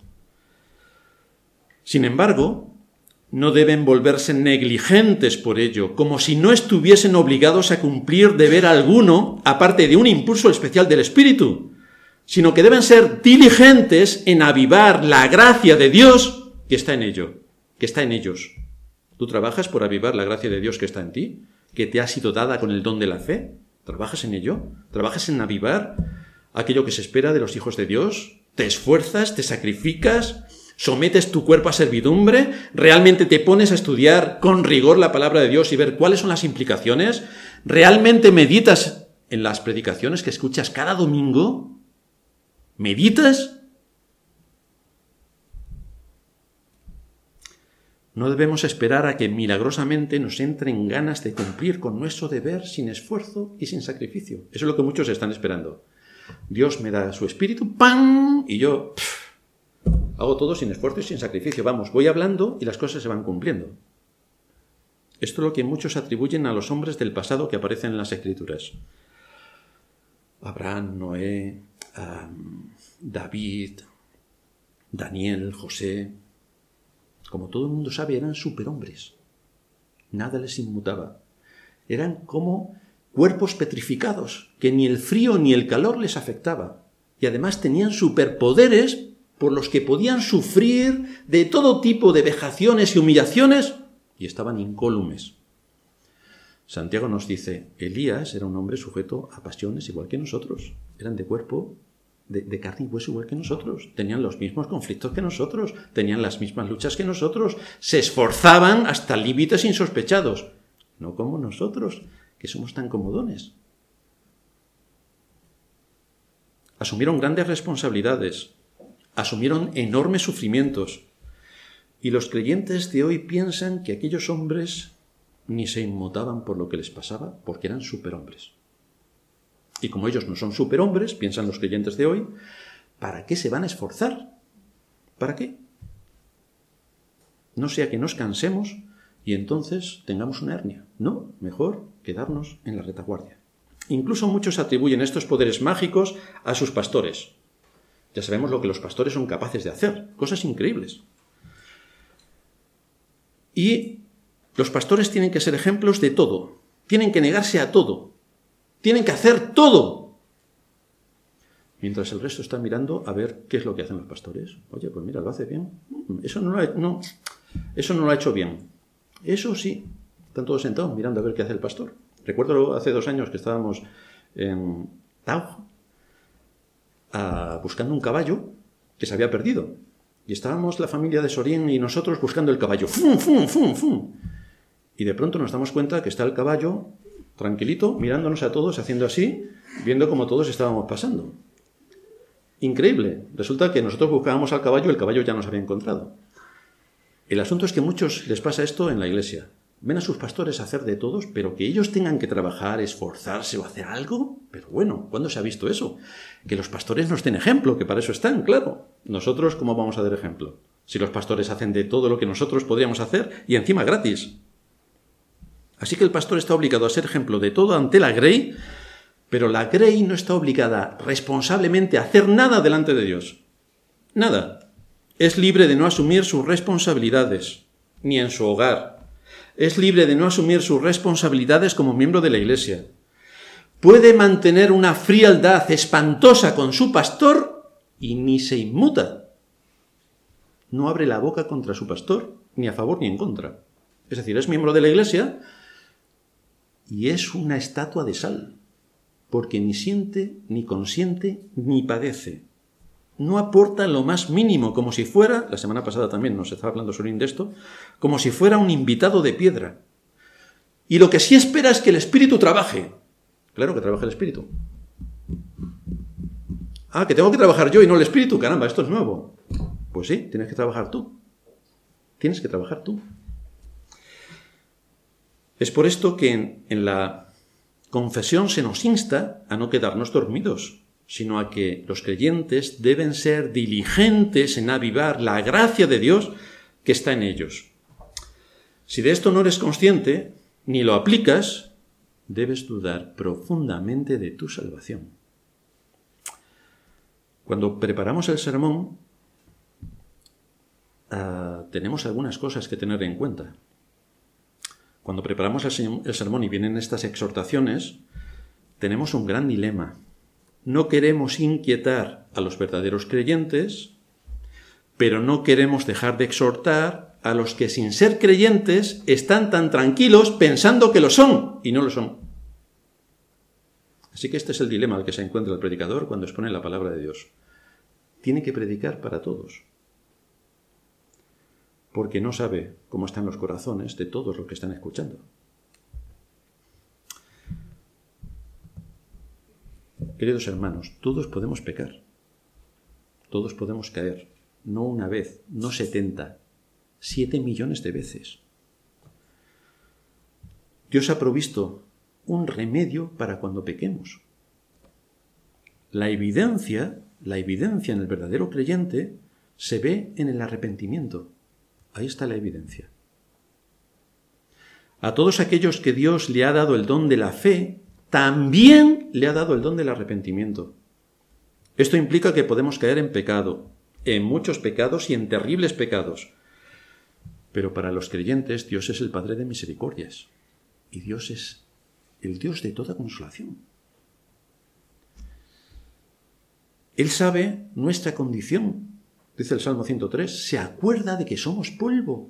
Sin embargo, no deben volverse negligentes por ello, como si no estuviesen obligados a cumplir deber alguno, aparte de un impulso especial del Espíritu, sino que deben ser diligentes en avivar la gracia de Dios que está en ello, que está en ellos. ¿Tú trabajas por avivar la gracia de Dios que está en ti, que te ha sido dada con el don de la fe? ¿Trabajas en ello? ¿Trabajas en avivar aquello que se espera de los hijos de Dios? ¿Te esfuerzas? ¿Te sacrificas? ¿Sometes tu cuerpo a servidumbre? ¿Realmente te pones a estudiar con rigor la palabra de Dios y ver cuáles son las implicaciones? ¿Realmente meditas en las predicaciones que escuchas cada domingo? ¿Meditas? No debemos esperar a que milagrosamente nos entren ganas de cumplir con nuestro deber sin esfuerzo y sin sacrificio. Eso es lo que muchos están esperando. Dios me da su espíritu, ¡pam! Y yo pff, hago todo sin esfuerzo y sin sacrificio. Vamos, voy hablando y las cosas se van cumpliendo. Esto es lo que muchos atribuyen a los hombres del pasado que aparecen en las Escrituras. Abraham, Noé, um, David, Daniel, José. Como todo el mundo sabe, eran superhombres. Nada les inmutaba. Eran como cuerpos petrificados, que ni el frío ni el calor les afectaba. Y además tenían superpoderes por los que podían sufrir de todo tipo de vejaciones y humillaciones y estaban incólumes. Santiago nos dice, Elías era un hombre sujeto a pasiones igual que nosotros. Eran de cuerpo, de, de carne y hueso igual que nosotros. Tenían los mismos conflictos que nosotros. Tenían las mismas luchas que nosotros. Se esforzaban hasta límites insospechados. No como nosotros, que somos tan comodones. Asumieron grandes responsabilidades. Asumieron enormes sufrimientos. Y los creyentes de hoy piensan que aquellos hombres ni se inmutaban por lo que les pasaba, porque eran superhombres. Y como ellos no son superhombres, piensan los creyentes de hoy, ¿para qué se van a esforzar? ¿Para qué? No sea que nos cansemos y entonces tengamos una hernia. No, mejor quedarnos en la retaguardia. Incluso muchos atribuyen estos poderes mágicos a sus pastores. Ya sabemos lo que los pastores son capaces de hacer, cosas increíbles. Y los pastores tienen que ser ejemplos de todo, tienen que negarse a todo, tienen que hacer todo. Mientras el resto está mirando a ver qué es lo que hacen los pastores. Oye, pues mira, lo hace bien. Eso no lo ha, no, eso no lo ha hecho bien. Eso sí, están todos sentados mirando a ver qué hace el pastor. Recuerdo hace dos años que estábamos en Tau a, buscando un caballo que se había perdido. Y estábamos la familia de Sorín y nosotros buscando el caballo. ¡Fum, fum, fum, fum! Y de pronto nos damos cuenta que está el caballo tranquilito, mirándonos a todos, haciendo así, viendo cómo todos estábamos pasando. Increíble. Resulta que nosotros buscábamos al caballo y el caballo ya nos había encontrado. El asunto es que a muchos les pasa esto en la iglesia. Ven a sus pastores hacer de todos, pero que ellos tengan que trabajar, esforzarse o hacer algo. Pero bueno, ¿cuándo se ha visto eso? Que los pastores nos den ejemplo, que para eso están, claro. Nosotros, ¿cómo vamos a dar ejemplo? Si los pastores hacen de todo lo que nosotros podríamos hacer y encima gratis. Así que el pastor está obligado a ser ejemplo de todo ante la grey, pero la grey no está obligada responsablemente a hacer nada delante de Dios. Nada. Es libre de no asumir sus responsabilidades, ni en su hogar. Es libre de no asumir sus responsabilidades como miembro de la iglesia. Puede mantener una frialdad espantosa con su pastor y ni se inmuta. No abre la boca contra su pastor, ni a favor ni en contra. Es decir, es miembro de la iglesia y es una estatua de sal, porque ni siente, ni consiente, ni padece. No aporta lo más mínimo, como si fuera, la semana pasada también nos estaba hablando Sorín de esto, como si fuera un invitado de piedra. Y lo que sí espera es que el Espíritu trabaje. Claro que trabaja el Espíritu. Ah, que tengo que trabajar yo y no el Espíritu, caramba, esto es nuevo. Pues sí, tienes que trabajar tú. Tienes que trabajar tú. Es por esto que en, en la confesión se nos insta a no quedarnos dormidos, sino a que los creyentes deben ser diligentes en avivar la gracia de Dios que está en ellos. Si de esto no eres consciente, ni lo aplicas, debes dudar profundamente de tu salvación. Cuando preparamos el sermón, uh, tenemos algunas cosas que tener en cuenta. Cuando preparamos el sermón y vienen estas exhortaciones, tenemos un gran dilema. No queremos inquietar a los verdaderos creyentes, pero no queremos dejar de exhortar a los que sin ser creyentes están tan tranquilos pensando que lo son y no lo son. Así que este es el dilema al que se encuentra el predicador cuando expone la palabra de Dios. Tiene que predicar para todos, porque no sabe cómo están los corazones de todos los que están escuchando. Queridos hermanos, todos podemos pecar, todos podemos caer, no una vez, no setenta, siete millones de veces. Dios ha provisto un remedio para cuando pequemos. La evidencia, la evidencia en el verdadero creyente se ve en el arrepentimiento. Ahí está la evidencia. A todos aquellos que Dios le ha dado el don de la fe, también le ha dado el don del arrepentimiento. Esto implica que podemos caer en pecado, en muchos pecados y en terribles pecados. Pero para los creyentes Dios es el Padre de misericordias. Y Dios es el Dios de toda consolación. Él sabe nuestra condición, dice el Salmo ciento tres, se acuerda de que somos polvo.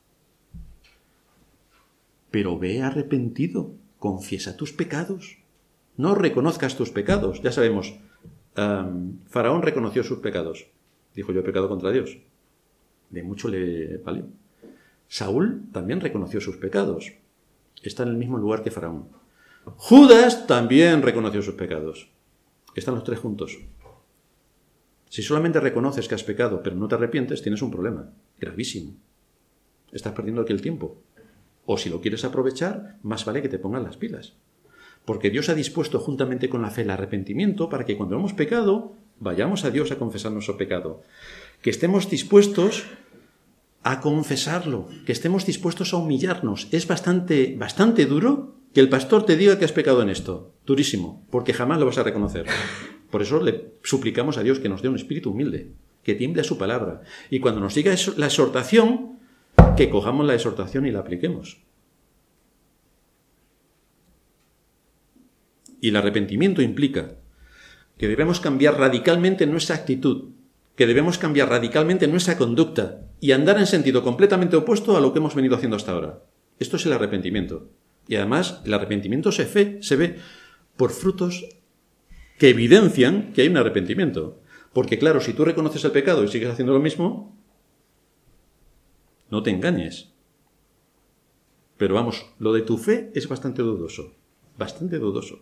Pero ve arrepentido, confiesa tus pecados. No reconozcas tus pecados. Ya sabemos, um, Faraón reconoció sus pecados. Dijo, yo he pecado contra Dios. De mucho le valió. Saúl también reconoció sus pecados. Está en el mismo lugar que Faraón. Judas también reconoció sus pecados. Están los tres juntos. Si solamente reconoces que has pecado, pero no te arrepientes, tienes un problema gravísimo. Estás perdiendo aquí el tiempo. O si lo quieres aprovechar, más vale que te pongan las pilas. Porque Dios ha dispuesto juntamente con la fe el arrepentimiento para que cuando hemos pecado, vayamos a Dios a confesar nuestro pecado. Que estemos dispuestos a confesarlo, que estemos dispuestos a humillarnos. Es bastante, bastante duro que el pastor te diga que has pecado en esto. Durísimo, porque jamás lo vas a reconocer. Por eso le suplicamos a Dios que nos dé un espíritu humilde, que tiemble a su palabra. Y cuando nos diga la exhortación, que cojamos la exhortación y la apliquemos. Y el arrepentimiento implica que debemos cambiar radicalmente nuestra actitud, que debemos cambiar radicalmente nuestra conducta y andar en sentido completamente opuesto a lo que hemos venido haciendo hasta ahora. Esto es el arrepentimiento. Y además, el arrepentimiento se, fe, se ve por frutos que evidencian que hay un arrepentimiento. Porque claro, si tú reconoces el pecado y sigues haciendo lo mismo, no te engañes. Pero vamos, lo de tu fe es bastante dudoso. Bastante dudoso.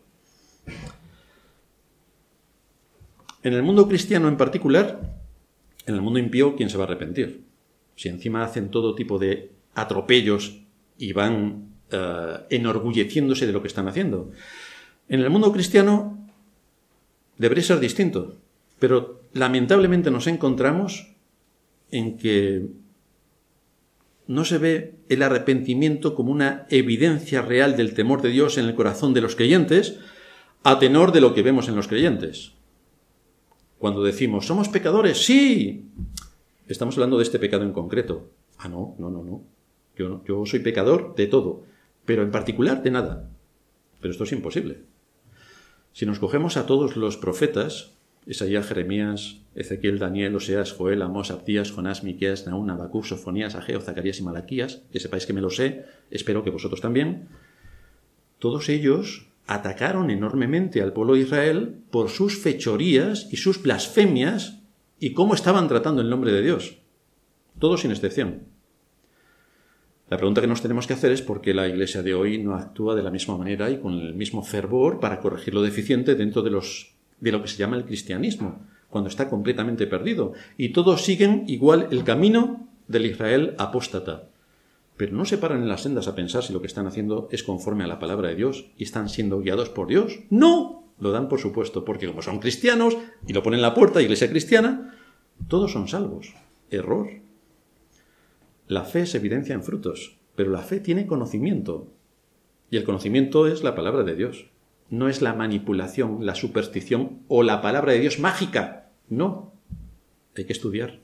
En el mundo cristiano en particular, en el mundo impío, ¿quién se va a arrepentir? Si encima hacen todo tipo de atropellos y van uh, enorgulleciéndose de lo que están haciendo. En el mundo cristiano debería ser distinto, pero lamentablemente nos encontramos en que no se ve el arrepentimiento como una evidencia real del temor de Dios en el corazón de los creyentes, a tenor de lo que vemos en los creyentes. Cuando decimos, ¿somos pecadores? ¡Sí! Estamos hablando de este pecado en concreto. Ah, no, no, no, no. Yo, no, yo soy pecador de todo, pero en particular de nada. Pero esto es imposible. Si nos cogemos a todos los profetas, Isaías, Jeremías, Ezequiel, Daniel, Oseas, Joel, Amós, Abdías, Jonás, Miqueas, Nahum, Habacuc, Sofonías, Ageo, Zacarías y Malaquías, que sepáis que me lo sé, espero que vosotros también, todos ellos atacaron enormemente al pueblo de Israel por sus fechorías y sus blasfemias y cómo estaban tratando el nombre de Dios. Todos sin excepción. La pregunta que nos tenemos que hacer es por qué la Iglesia de hoy no actúa de la misma manera y con el mismo fervor para corregir lo deficiente dentro de, los, de lo que se llama el cristianismo, cuando está completamente perdido. Y todos siguen igual el camino del Israel apóstata. Pero no se paran en las sendas a pensar si lo que están haciendo es conforme a la palabra de Dios y están siendo guiados por Dios. ¡No! Lo dan por supuesto, porque como son cristianos y lo ponen en la puerta, Iglesia cristiana, todos son salvos. Error. La fe se evidencia en frutos, pero la fe tiene conocimiento. Y el conocimiento es la palabra de Dios. No es la manipulación, la superstición o la palabra de Dios mágica. No. Hay que estudiar.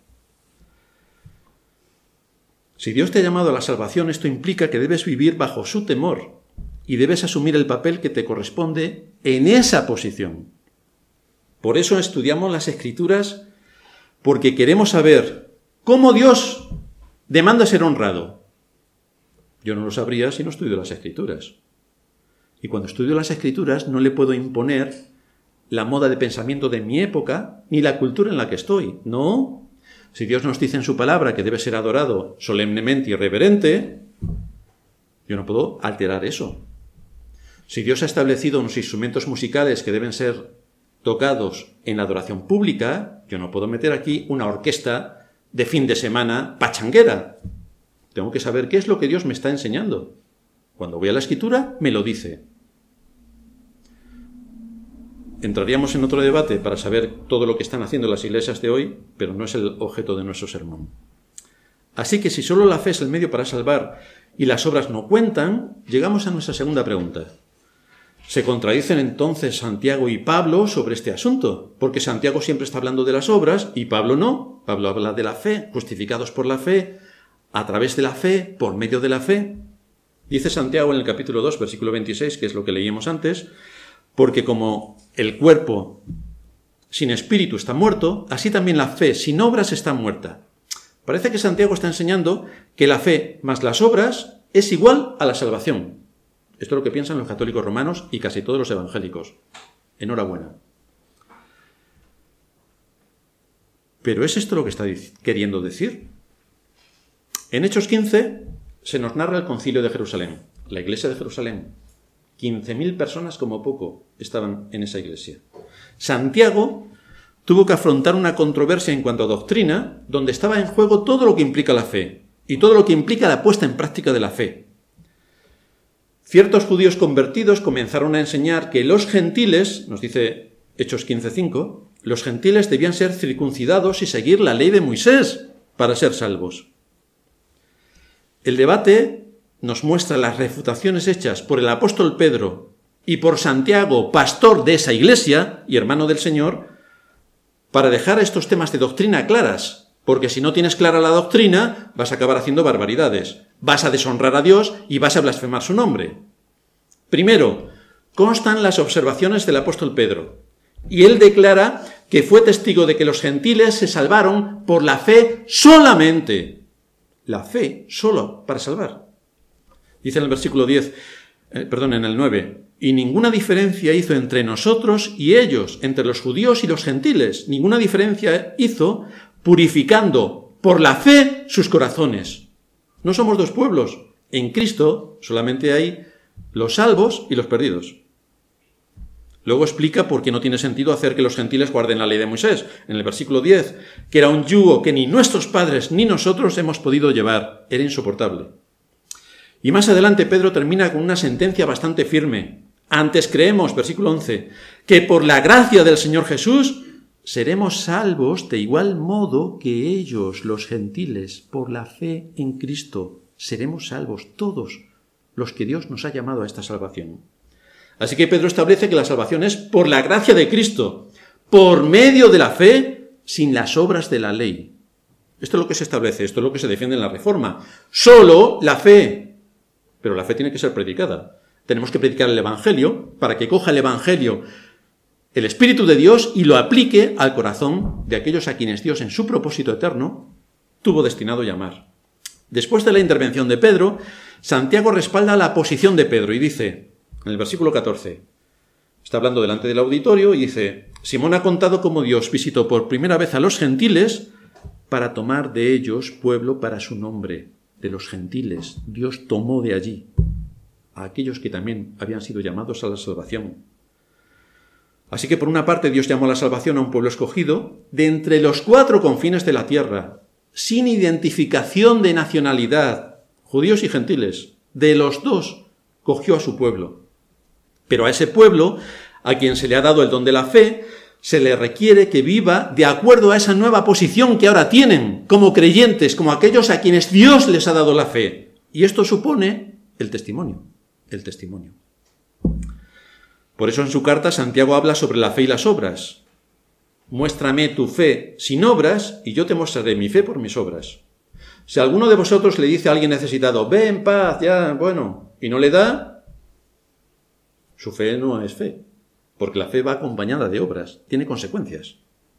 Si Dios te ha llamado a la salvación, esto implica que debes vivir bajo su temor y debes asumir el papel que te corresponde en esa posición. Por eso estudiamos las Escrituras, porque queremos saber cómo Dios demanda ser honrado. Yo no lo sabría si no estudio las Escrituras. Y cuando estudio las Escrituras no le puedo imponer la moda de pensamiento de mi época ni la cultura en la que estoy. No. Si Dios nos dice en su palabra que debe ser adorado solemnemente y reverente, yo no puedo alterar eso. Si Dios ha establecido unos instrumentos musicales que deben ser tocados en la adoración pública, yo no puedo meter aquí una orquesta de fin de semana pachanguera. Tengo que saber qué es lo que Dios me está enseñando. Cuando voy a la Escritura, me lo dice. Entraríamos en otro debate para saber todo lo que están haciendo las iglesias de hoy, pero no es el objeto de nuestro sermón. Así que si solo la fe es el medio para salvar y las obras no cuentan, llegamos a nuestra segunda pregunta. ¿Se contradicen entonces Santiago y Pablo sobre este asunto? Porque Santiago siempre está hablando de las obras y Pablo no. Pablo habla de la fe, justificados por la fe, a través de la fe, por medio de la fe. Dice Santiago en el capítulo dos, versículo veintiséis, que es lo que leíamos antes, porque como el cuerpo sin espíritu está muerto, así también la fe sin obras está muerta. Parece que Santiago está enseñando que la fe más las obras es igual a la salvación. Esto es lo que piensan los católicos romanos y casi todos los evangélicos. Enhorabuena. ¿Pero es esto lo que está queriendo decir? En Hechos quince se nos narra el concilio de Jerusalén, la iglesia de Jerusalén. quince mil personas como poco estaban en esa iglesia. Santiago tuvo que afrontar una controversia en cuanto a doctrina, donde estaba en juego todo lo que implica la fe y todo lo que implica la puesta en práctica de la fe. Ciertos judíos convertidos comenzaron a enseñar que los gentiles, nos dice Hechos quince cinco, los gentiles debían ser circuncidados y seguir la ley de Moisés para ser salvos. El debate nos muestra las refutaciones hechas por el apóstol Pedro y por Santiago, pastor de esa iglesia y hermano del Señor, para dejar estos temas de doctrina claras, porque si no tienes clara la doctrina, vas a acabar haciendo barbaridades, vas a deshonrar a Dios y vas a blasfemar su nombre. Primero, constan las observaciones del apóstol Pedro, y él declara que fue testigo de que los gentiles se salvaron por la fe solamente. La fe solo para salvar. Dice en el versículo diez, eh, perdón, en el nueve, y ninguna diferencia hizo entre nosotros y ellos, entre los judíos y los gentiles. Ninguna diferencia hizo, purificando por la fe sus corazones. No somos dos pueblos. En Cristo solamente hay los salvos y los perdidos. Luego explica por qué no tiene sentido hacer que los gentiles guarden la ley de Moisés. En el versículo diez, que era un yugo que ni nuestros padres ni nosotros hemos podido llevar. Era insoportable. Y más adelante Pedro termina con una sentencia bastante firme. Antes creemos, versículo once, que por la gracia del Señor Jesús seremos salvos de igual modo que ellos, los gentiles, por la fe en Cristo. Seremos salvos todos los que Dios nos ha llamado a esta salvación. Así que Pedro establece que la salvación es por la gracia de Cristo, por medio de la fe, sin las obras de la ley. Esto es lo que se establece, esto es lo que se defiende en la Reforma. Solo la fe. Pero la fe tiene que ser predicada. Tenemos que predicar el Evangelio para que coja el Evangelio el Espíritu de Dios y lo aplique al corazón de aquellos a quienes Dios en su propósito eterno tuvo destinado llamar. Después de la intervención de Pedro, Santiago respalda la posición de Pedro y dice, en el versículo catorce, está hablando delante del auditorio y dice, Simón ha contado cómo Dios visitó por primera vez a los gentiles para tomar de ellos pueblo para su nombre. De los gentiles, Dios tomó de allí a aquellos que también habían sido llamados a la salvación. Así que por una parte Dios llamó a la salvación a un pueblo escogido de entre los cuatro confines de la tierra, sin identificación de nacionalidad, judíos y gentiles. De los dos cogió a su pueblo. Pero a ese pueblo, a quien se le ha dado el don de la fe, se le requiere que viva de acuerdo a esa nueva posición que ahora tienen, como creyentes, como aquellos a quienes Dios les ha dado la fe. Y esto supone el testimonio, el testimonio. Por eso en su carta Santiago habla sobre la fe y las obras. Muéstrame tu fe sin obras y yo te mostraré mi fe por mis obras. Si alguno de vosotros le dice a alguien necesitado, ve en paz, ya, bueno, y no le da, su fe no es fe, porque la fe va acompañada de obras, tiene consecuencias.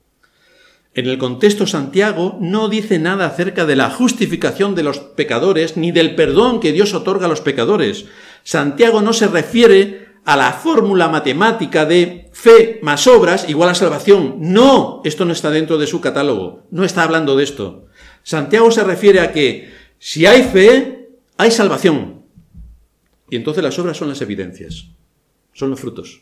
En el contexto, Santiago no dice nada acerca de la justificación de los pecadores ni del perdón que Dios otorga a los pecadores. Santiago no se refiere a la fórmula matemática de fe más obras igual a salvación. No, esto no está dentro de su catálogo, no está hablando de esto. Santiago se refiere a que si hay fe, hay salvación. Y entonces las obras son las evidencias, son los frutos.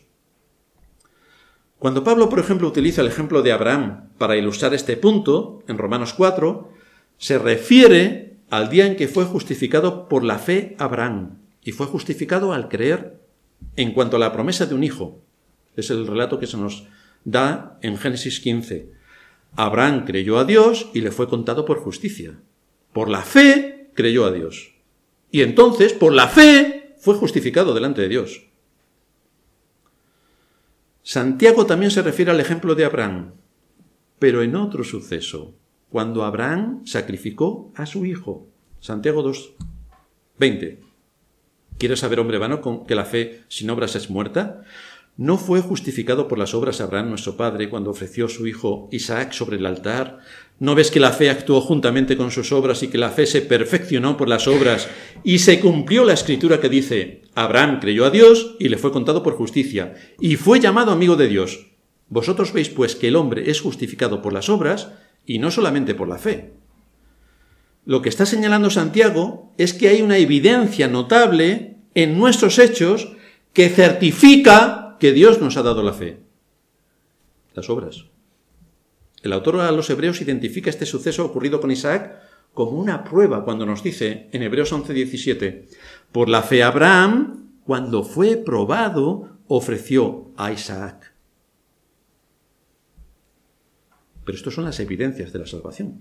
Cuando Pablo, por ejemplo, utiliza el ejemplo de Abraham para ilustrar este punto, en Romanos cuatro, se refiere al día en que fue justificado por la fe Abraham, y fue justificado al creer en cuanto a la promesa de un hijo. Es el relato que se nos da en Génesis quince. Abraham creyó a Dios y le fue contado por justicia. Por la fe creyó a Dios. Y entonces, por la fe, fue justificado delante de Dios. Santiago también se refiere al ejemplo de Abraham, pero en otro suceso, cuando Abraham sacrificó a su hijo. Santiago dos, veinte. ¿Quieres saber, hombre vano, que la fe sin obras es muerta? ¿No fue justificado por las obras Abraham, nuestro padre, cuando ofreció su hijo Isaac sobre el altar? ¿No ves que la fe actuó juntamente con sus obras y que la fe se perfeccionó por las obras y se cumplió la escritura que dice: Abraham creyó a Dios y le fue contado por justicia y fue llamado amigo de Dios? Vosotros veis, pues, que el hombre es justificado por las obras y no solamente por la fe. Lo que está señalando Santiago es que hay una evidencia notable en nuestros hechos que certifica que Dios nos ha dado la fe. Las obras. El autor a los Hebreos identifica este suceso ocurrido con Isaac como una prueba cuando nos dice en Hebreos once diecisiete: por la fe Abraham, cuando fue probado, ofreció a Isaac. Pero estas son las evidencias de la salvación.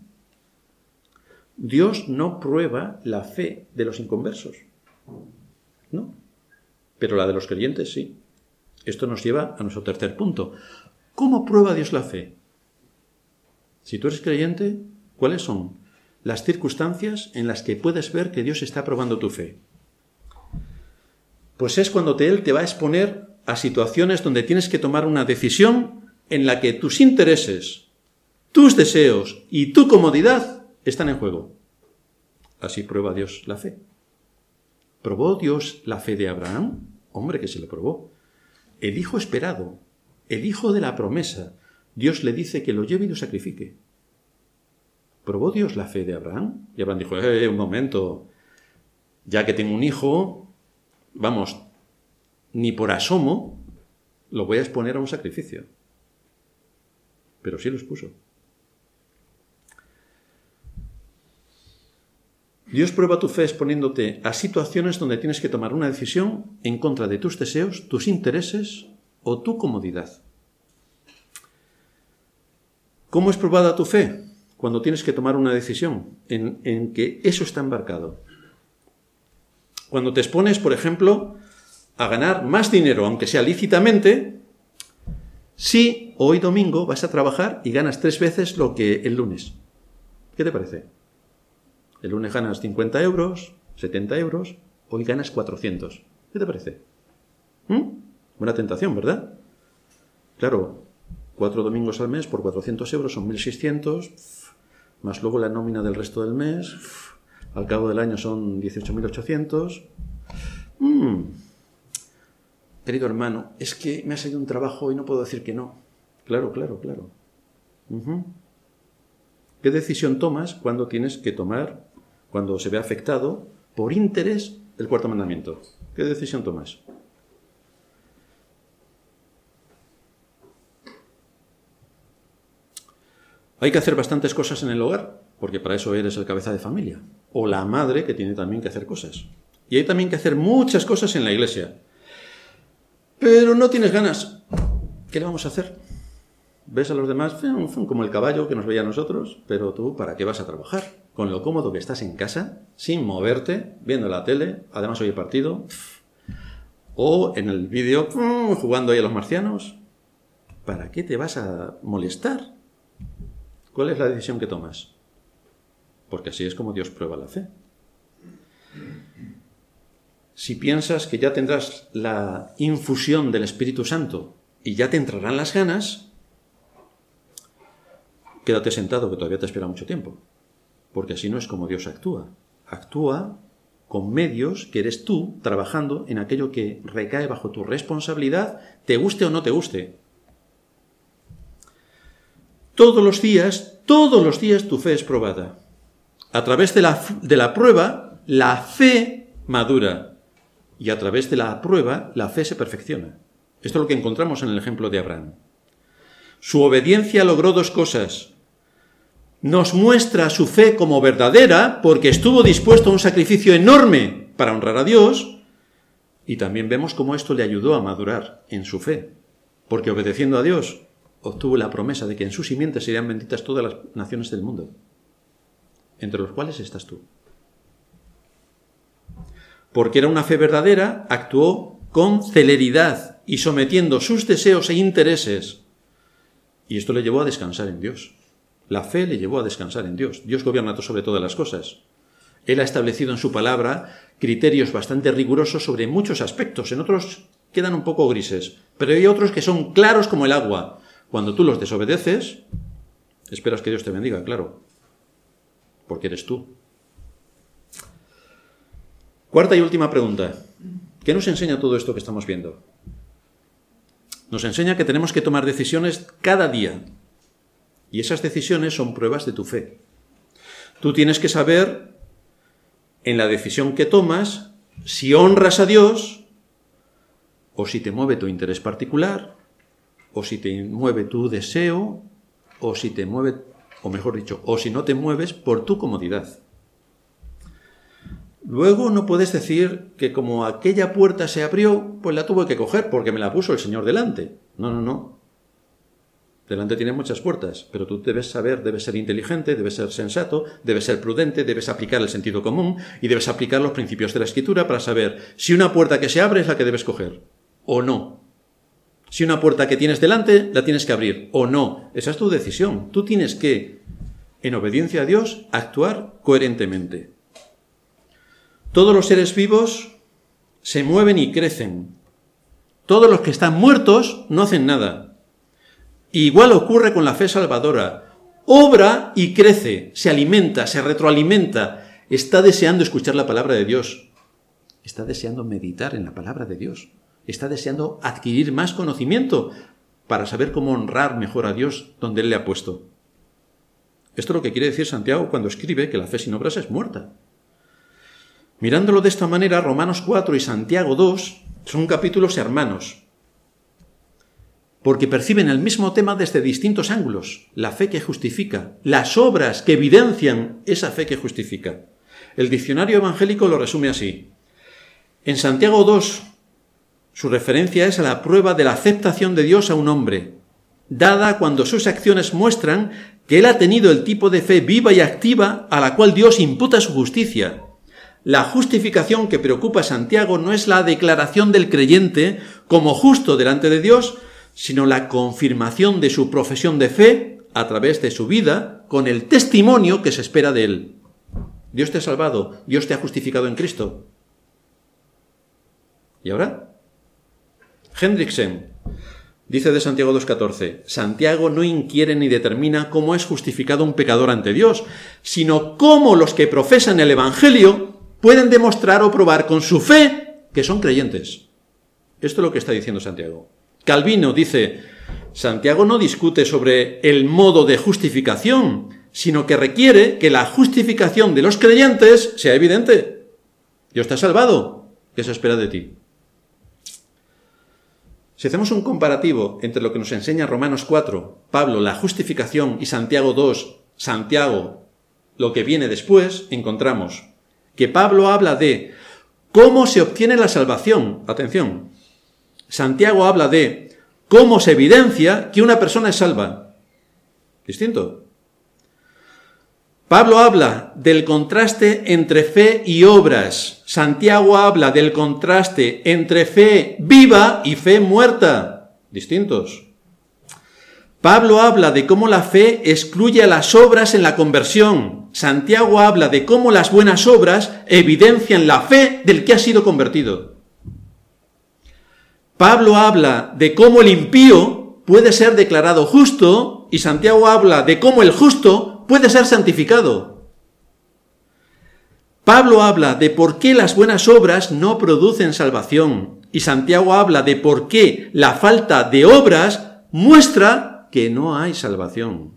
Dios no prueba la fe de los inconversos, ¿no? Pero la de los creyentes sí. Esto nos lleva a nuestro tercer punto. ¿Cómo prueba Dios la fe? Si tú eres creyente, ¿cuáles son las circunstancias en las que puedes ver que Dios está probando tu fe? Pues es cuando te, Él te va a exponer a situaciones donde tienes que tomar una decisión en la que tus intereses, tus deseos y tu comodidad están en juego. Así prueba Dios la fe. ¿Probó Dios la fe de Abraham? Hombre, que se le probó. El hijo esperado, el hijo de la promesa, Dios le dice que lo lleve y lo sacrifique. ¿Probó Dios la fe de Abraham? Y Abraham dijo: eh, un momento, ya que tengo un hijo, vamos, ni por asomo lo voy a exponer a un sacrificio. Pero sí lo expuso. Dios prueba tu fe exponiéndote a situaciones donde tienes que tomar una decisión en contra de tus deseos, tus intereses o tu comodidad. ¿Cómo es probada tu fe? Cuando tienes que tomar una decisión en, en que eso está embarcado. Cuando te expones, por ejemplo, a ganar más dinero, aunque sea lícitamente, si hoy domingo vas a trabajar y ganas tres veces lo que el lunes. ¿Qué te parece? El lunes ganas cincuenta euros, setenta euros, hoy ganas cuatrocientos. ¿Qué te parece? ¿Mm? Buena tentación, ¿verdad? Claro, cuatro domingos al mes por cuatrocientos euros son mil seiscientos, más luego la nómina del resto del mes, al cabo del año son dieciocho mil ochocientos. Mm. Querido hermano, es que me ha salido un trabajo y no puedo decir que no. Claro, claro, claro. Uh-huh. ¿Qué decisión tomas cuando tienes que tomar, cuando se ve afectado por interés el cuarto mandamiento? ¿Qué decisión tomas? Hay que hacer bastantes cosas en el hogar, porque para eso eres el cabeza de familia. O la madre, que tiene también que hacer cosas. Y hay también que hacer muchas cosas en la iglesia. Pero no tienes ganas. ¿Qué le vamos a hacer? Ves a los demás como el caballo que nos veía a nosotros, pero tú, ¿para qué vas a trabajar? Con lo cómodo que estás en casa, sin moverte, viendo la tele, además hoy el partido, o en el vídeo, jugando ahí a los marcianos. ¿Para qué te vas a molestar? ¿Cuál es la decisión que tomas? Porque así es como Dios prueba la fe. Si piensas que ya tendrás la infusión del Espíritu Santo y ya te entrarán las ganas, quédate sentado, que todavía te espera mucho tiempo. Porque así no es como Dios actúa. Actúa con medios que eres tú trabajando en aquello que recae bajo tu responsabilidad, te guste o no te guste. Todos los días, todos los días tu fe es probada. A través de la, de la prueba, la fe madura. Y a través de la prueba, la fe se perfecciona. Esto es lo que encontramos en el ejemplo de Abraham. Su obediencia logró dos cosas. Nos muestra su fe como verdadera porque estuvo dispuesto a un sacrificio enorme para honrar a Dios, y también vemos cómo esto le ayudó a madurar en su fe, porque obedeciendo a Dios obtuvo la promesa de que en su simiente serían benditas todas las naciones del mundo, entre los cuales estás tú. Porque era una fe verdadera, actuó con celeridad y sometiendo sus deseos e intereses. Y esto le llevó a descansar en Dios. La fe le llevó a descansar en Dios. Dios gobierna sobre todas las cosas. Él ha establecido en su palabra criterios bastante rigurosos sobre muchos aspectos. En otros quedan un poco grises, pero hay otros que son claros como el agua. Cuando tú los desobedeces, esperas que Dios te bendiga, claro, porque eres tú. Cuarta y última pregunta. ¿Qué nos enseña todo esto que estamos viendo? Nos enseña que tenemos que tomar decisiones cada día. Y esas decisiones son pruebas de tu fe. Tú tienes que saber, en la decisión que tomas, si honras a Dios, o si te mueve tu interés particular, o si te mueve tu deseo, o si te mueve, o mejor dicho, o si no te mueves por tu comodidad. Luego no puedes decir que como aquella puerta se abrió, pues la tuve que coger porque me la puso el Señor delante. No, no, no. Delante tiene muchas puertas, pero tú debes saber, debes ser inteligente, debes ser sensato, debes ser prudente, debes aplicar el sentido común y debes aplicar los principios de la Escritura para saber si una puerta que se abre es la que debes coger o no. Si una puerta que tienes delante la tienes que abrir o no. Esa es tu decisión. Tú tienes que, en obediencia a Dios, actuar coherentemente. Todos los seres vivos se mueven y crecen. Todos los que están muertos no hacen nada. Igual ocurre con la fe salvadora. Obra y crece, se alimenta, se retroalimenta. Está deseando escuchar la palabra de Dios. Está deseando meditar en la palabra de Dios. Está deseando adquirir más conocimiento para saber cómo honrar mejor a Dios donde Él le ha puesto. Esto es lo que quiere decir Santiago cuando escribe que la fe sin obras es muerta. Mirándolo de esta manera, Romanos cuatro y Santiago dos son capítulos hermanos, porque perciben el mismo tema desde distintos ángulos, la fe que justifica, las obras que evidencian esa fe que justifica. El diccionario evangélico lo resume así. En Santiago dos, su referencia es a la prueba de la aceptación de Dios a un hombre, dada cuando sus acciones muestran que él ha tenido el tipo de fe viva y activa a la cual Dios imputa su justicia. La justificación que preocupa a Santiago no es la declaración del creyente como justo delante de Dios, sino la confirmación de su profesión de fe a través de su vida con el testimonio que se espera de él. Dios te ha salvado, Dios te ha justificado en Cristo. ¿Y ahora? Hendriksen dice de Santiago dos catorce, Santiago no inquiere ni determina cómo es justificado un pecador ante Dios, sino cómo los que profesan el Evangelio pueden demostrar o probar con su fe que son creyentes. Esto es lo que está diciendo Santiago. Calvino dice, Santiago no discute sobre el modo de justificación, sino que requiere que la justificación de los creyentes sea evidente. Dios te ha salvado. ¿Qué se espera de ti? Si hacemos un comparativo entre lo que nos enseña Romanos cuatro, Pablo, la justificación, y Santiago dos, Santiago, lo que viene después, encontramos que Pablo habla de cómo se obtiene la salvación. Atención. Santiago habla de cómo se evidencia que una persona es salva. Distinto. Pablo habla del contraste entre fe y obras. Santiago habla del contraste entre fe viva y fe muerta. Distintos. Pablo habla de cómo la fe excluye a las obras en la conversión. Santiago habla de cómo las buenas obras evidencian la fe del que ha sido convertido. Pablo habla de cómo el impío puede ser declarado justo y Santiago habla de cómo el justo puede ser santificado. Pablo habla de por qué las buenas obras no producen salvación y Santiago habla de por qué la falta de obras muestra que no hay salvación.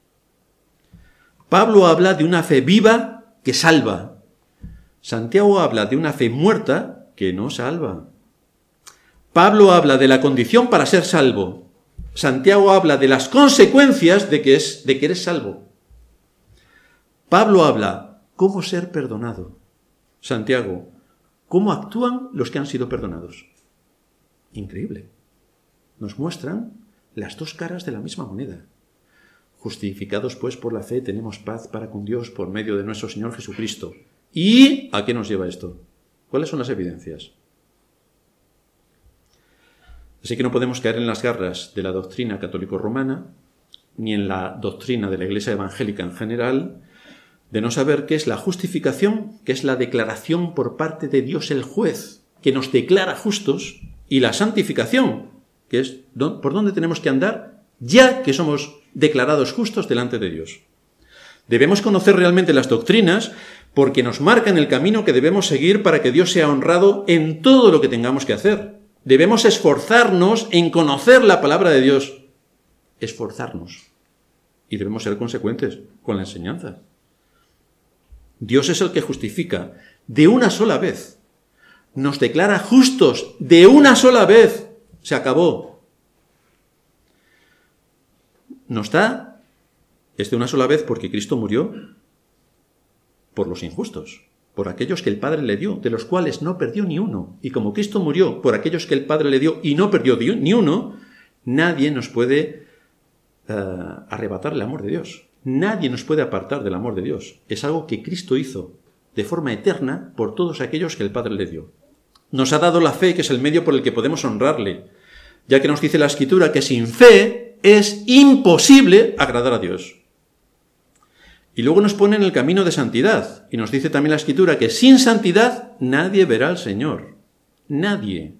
Pablo habla de una fe viva que salva. Santiago habla de una fe muerta que no salva. Pablo habla de la condición para ser salvo. Santiago habla de las consecuencias de que, es, de que eres salvo. Pablo habla cómo ser perdonado. Santiago, cómo actúan los que han sido perdonados. Increíble. Nos muestran las dos caras de la misma moneda. Justificados pues por la fe tenemos paz para con Dios por medio de nuestro Señor Jesucristo. ¿Y a qué nos lleva esto? ¿Cuáles son las evidencias? Así que no podemos caer en las garras de la doctrina católico-romana, ni en la doctrina de la Iglesia evangélica en general, de no saber qué es la justificación, que es la declaración por parte de Dios el juez, que nos declara justos, y la santificación, que es por dónde tenemos que andar, ya que somos declarados justos delante de Dios. Debemos conocer realmente las doctrinas porque nos marcan el camino que debemos seguir para que Dios sea honrado en todo lo que tengamos que hacer. Debemos esforzarnos en conocer la palabra de Dios. Esforzarnos. Y debemos ser consecuentes con la enseñanza. Dios es el que justifica de una sola vez. Nos declara justos de una sola vez. Se acabó. Nos da es de una sola vez porque Cristo murió por los injustos, por aquellos que el Padre le dio, de los cuales no perdió ni uno. Y como Cristo murió por aquellos que el Padre le dio y no perdió ni uno, nadie nos puede uh, arrebatar el amor de Dios. Nadie nos puede apartar del amor de Dios. Es algo que Cristo hizo de forma eterna por todos aquellos que el Padre le dio. Nos ha dado la fe, que es el medio por el que podemos honrarle, ya que nos dice la Escritura que sin fe es imposible agradar a Dios. Y luego nos pone en el camino de santidad, y nos dice también la Escritura que sin santidad nadie verá al Señor. Nadie.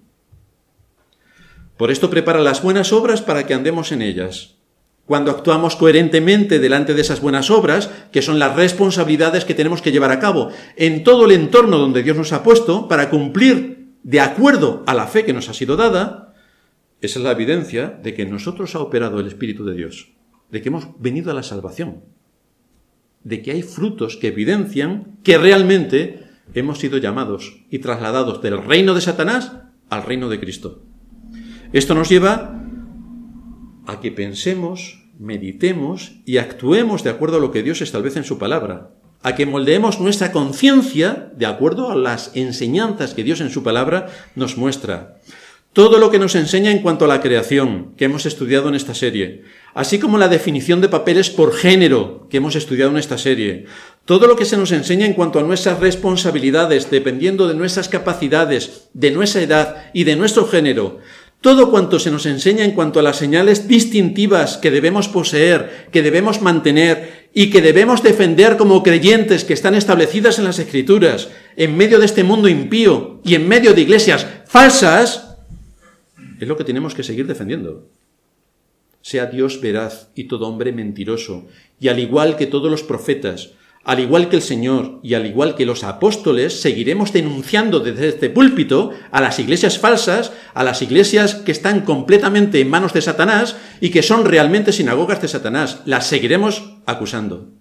Por esto prepara las buenas obras para que andemos en ellas. Cuando actuamos coherentemente delante de esas buenas obras, que son las responsabilidades que tenemos que llevar a cabo en todo el entorno donde Dios nos ha puesto, para cumplir de acuerdo a la fe que nos ha sido dada, esa es la evidencia de que en nosotros ha operado el Espíritu de Dios, de que hemos venido a la salvación, de que hay frutos que evidencian que realmente hemos sido llamados y trasladados del reino de Satanás al reino de Cristo. Esto nos lleva a que pensemos, meditemos y actuemos de acuerdo a lo que Dios establece en su palabra, a que moldeemos nuestra conciencia de acuerdo a las enseñanzas que Dios en su palabra nos muestra. Todo lo que nos enseña en cuanto a la creación, que hemos estudiado en esta serie, así como la definición de papeles por género, que hemos estudiado en esta serie, todo lo que se nos enseña en cuanto a nuestras responsabilidades, dependiendo de nuestras capacidades, de nuestra edad y de nuestro género, todo cuanto se nos enseña en cuanto a las señales distintivas que debemos poseer, que debemos mantener y que debemos defender como creyentes que están establecidas en las Escrituras, en medio de este mundo impío y en medio de iglesias falsas, es lo que tenemos que seguir defendiendo. Sea Dios veraz y todo hombre mentiroso, y al igual que todos los profetas, al igual que el Señor y al igual que los apóstoles, seguiremos denunciando desde este púlpito a las iglesias falsas, a las iglesias que están completamente en manos de Satanás y que son realmente sinagogas de Satanás. Las seguiremos acusando.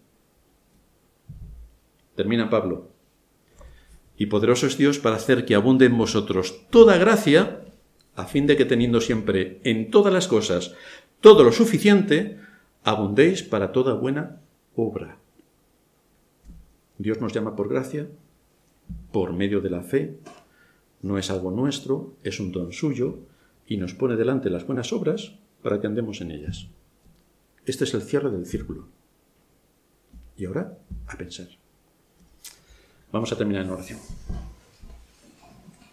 Termina Pablo. Y poderoso es Dios para hacer que abunde en vosotros toda gracia, a fin de que teniendo siempre en todas las cosas todo lo suficiente, abundéis para toda buena obra. Dios nos llama por gracia, por medio de la fe, no es algo nuestro, es un don suyo, y nos pone delante las buenas obras para que andemos en ellas. Este es el cierre del círculo. Y ahora, a pensar. Vamos a terminar en oración.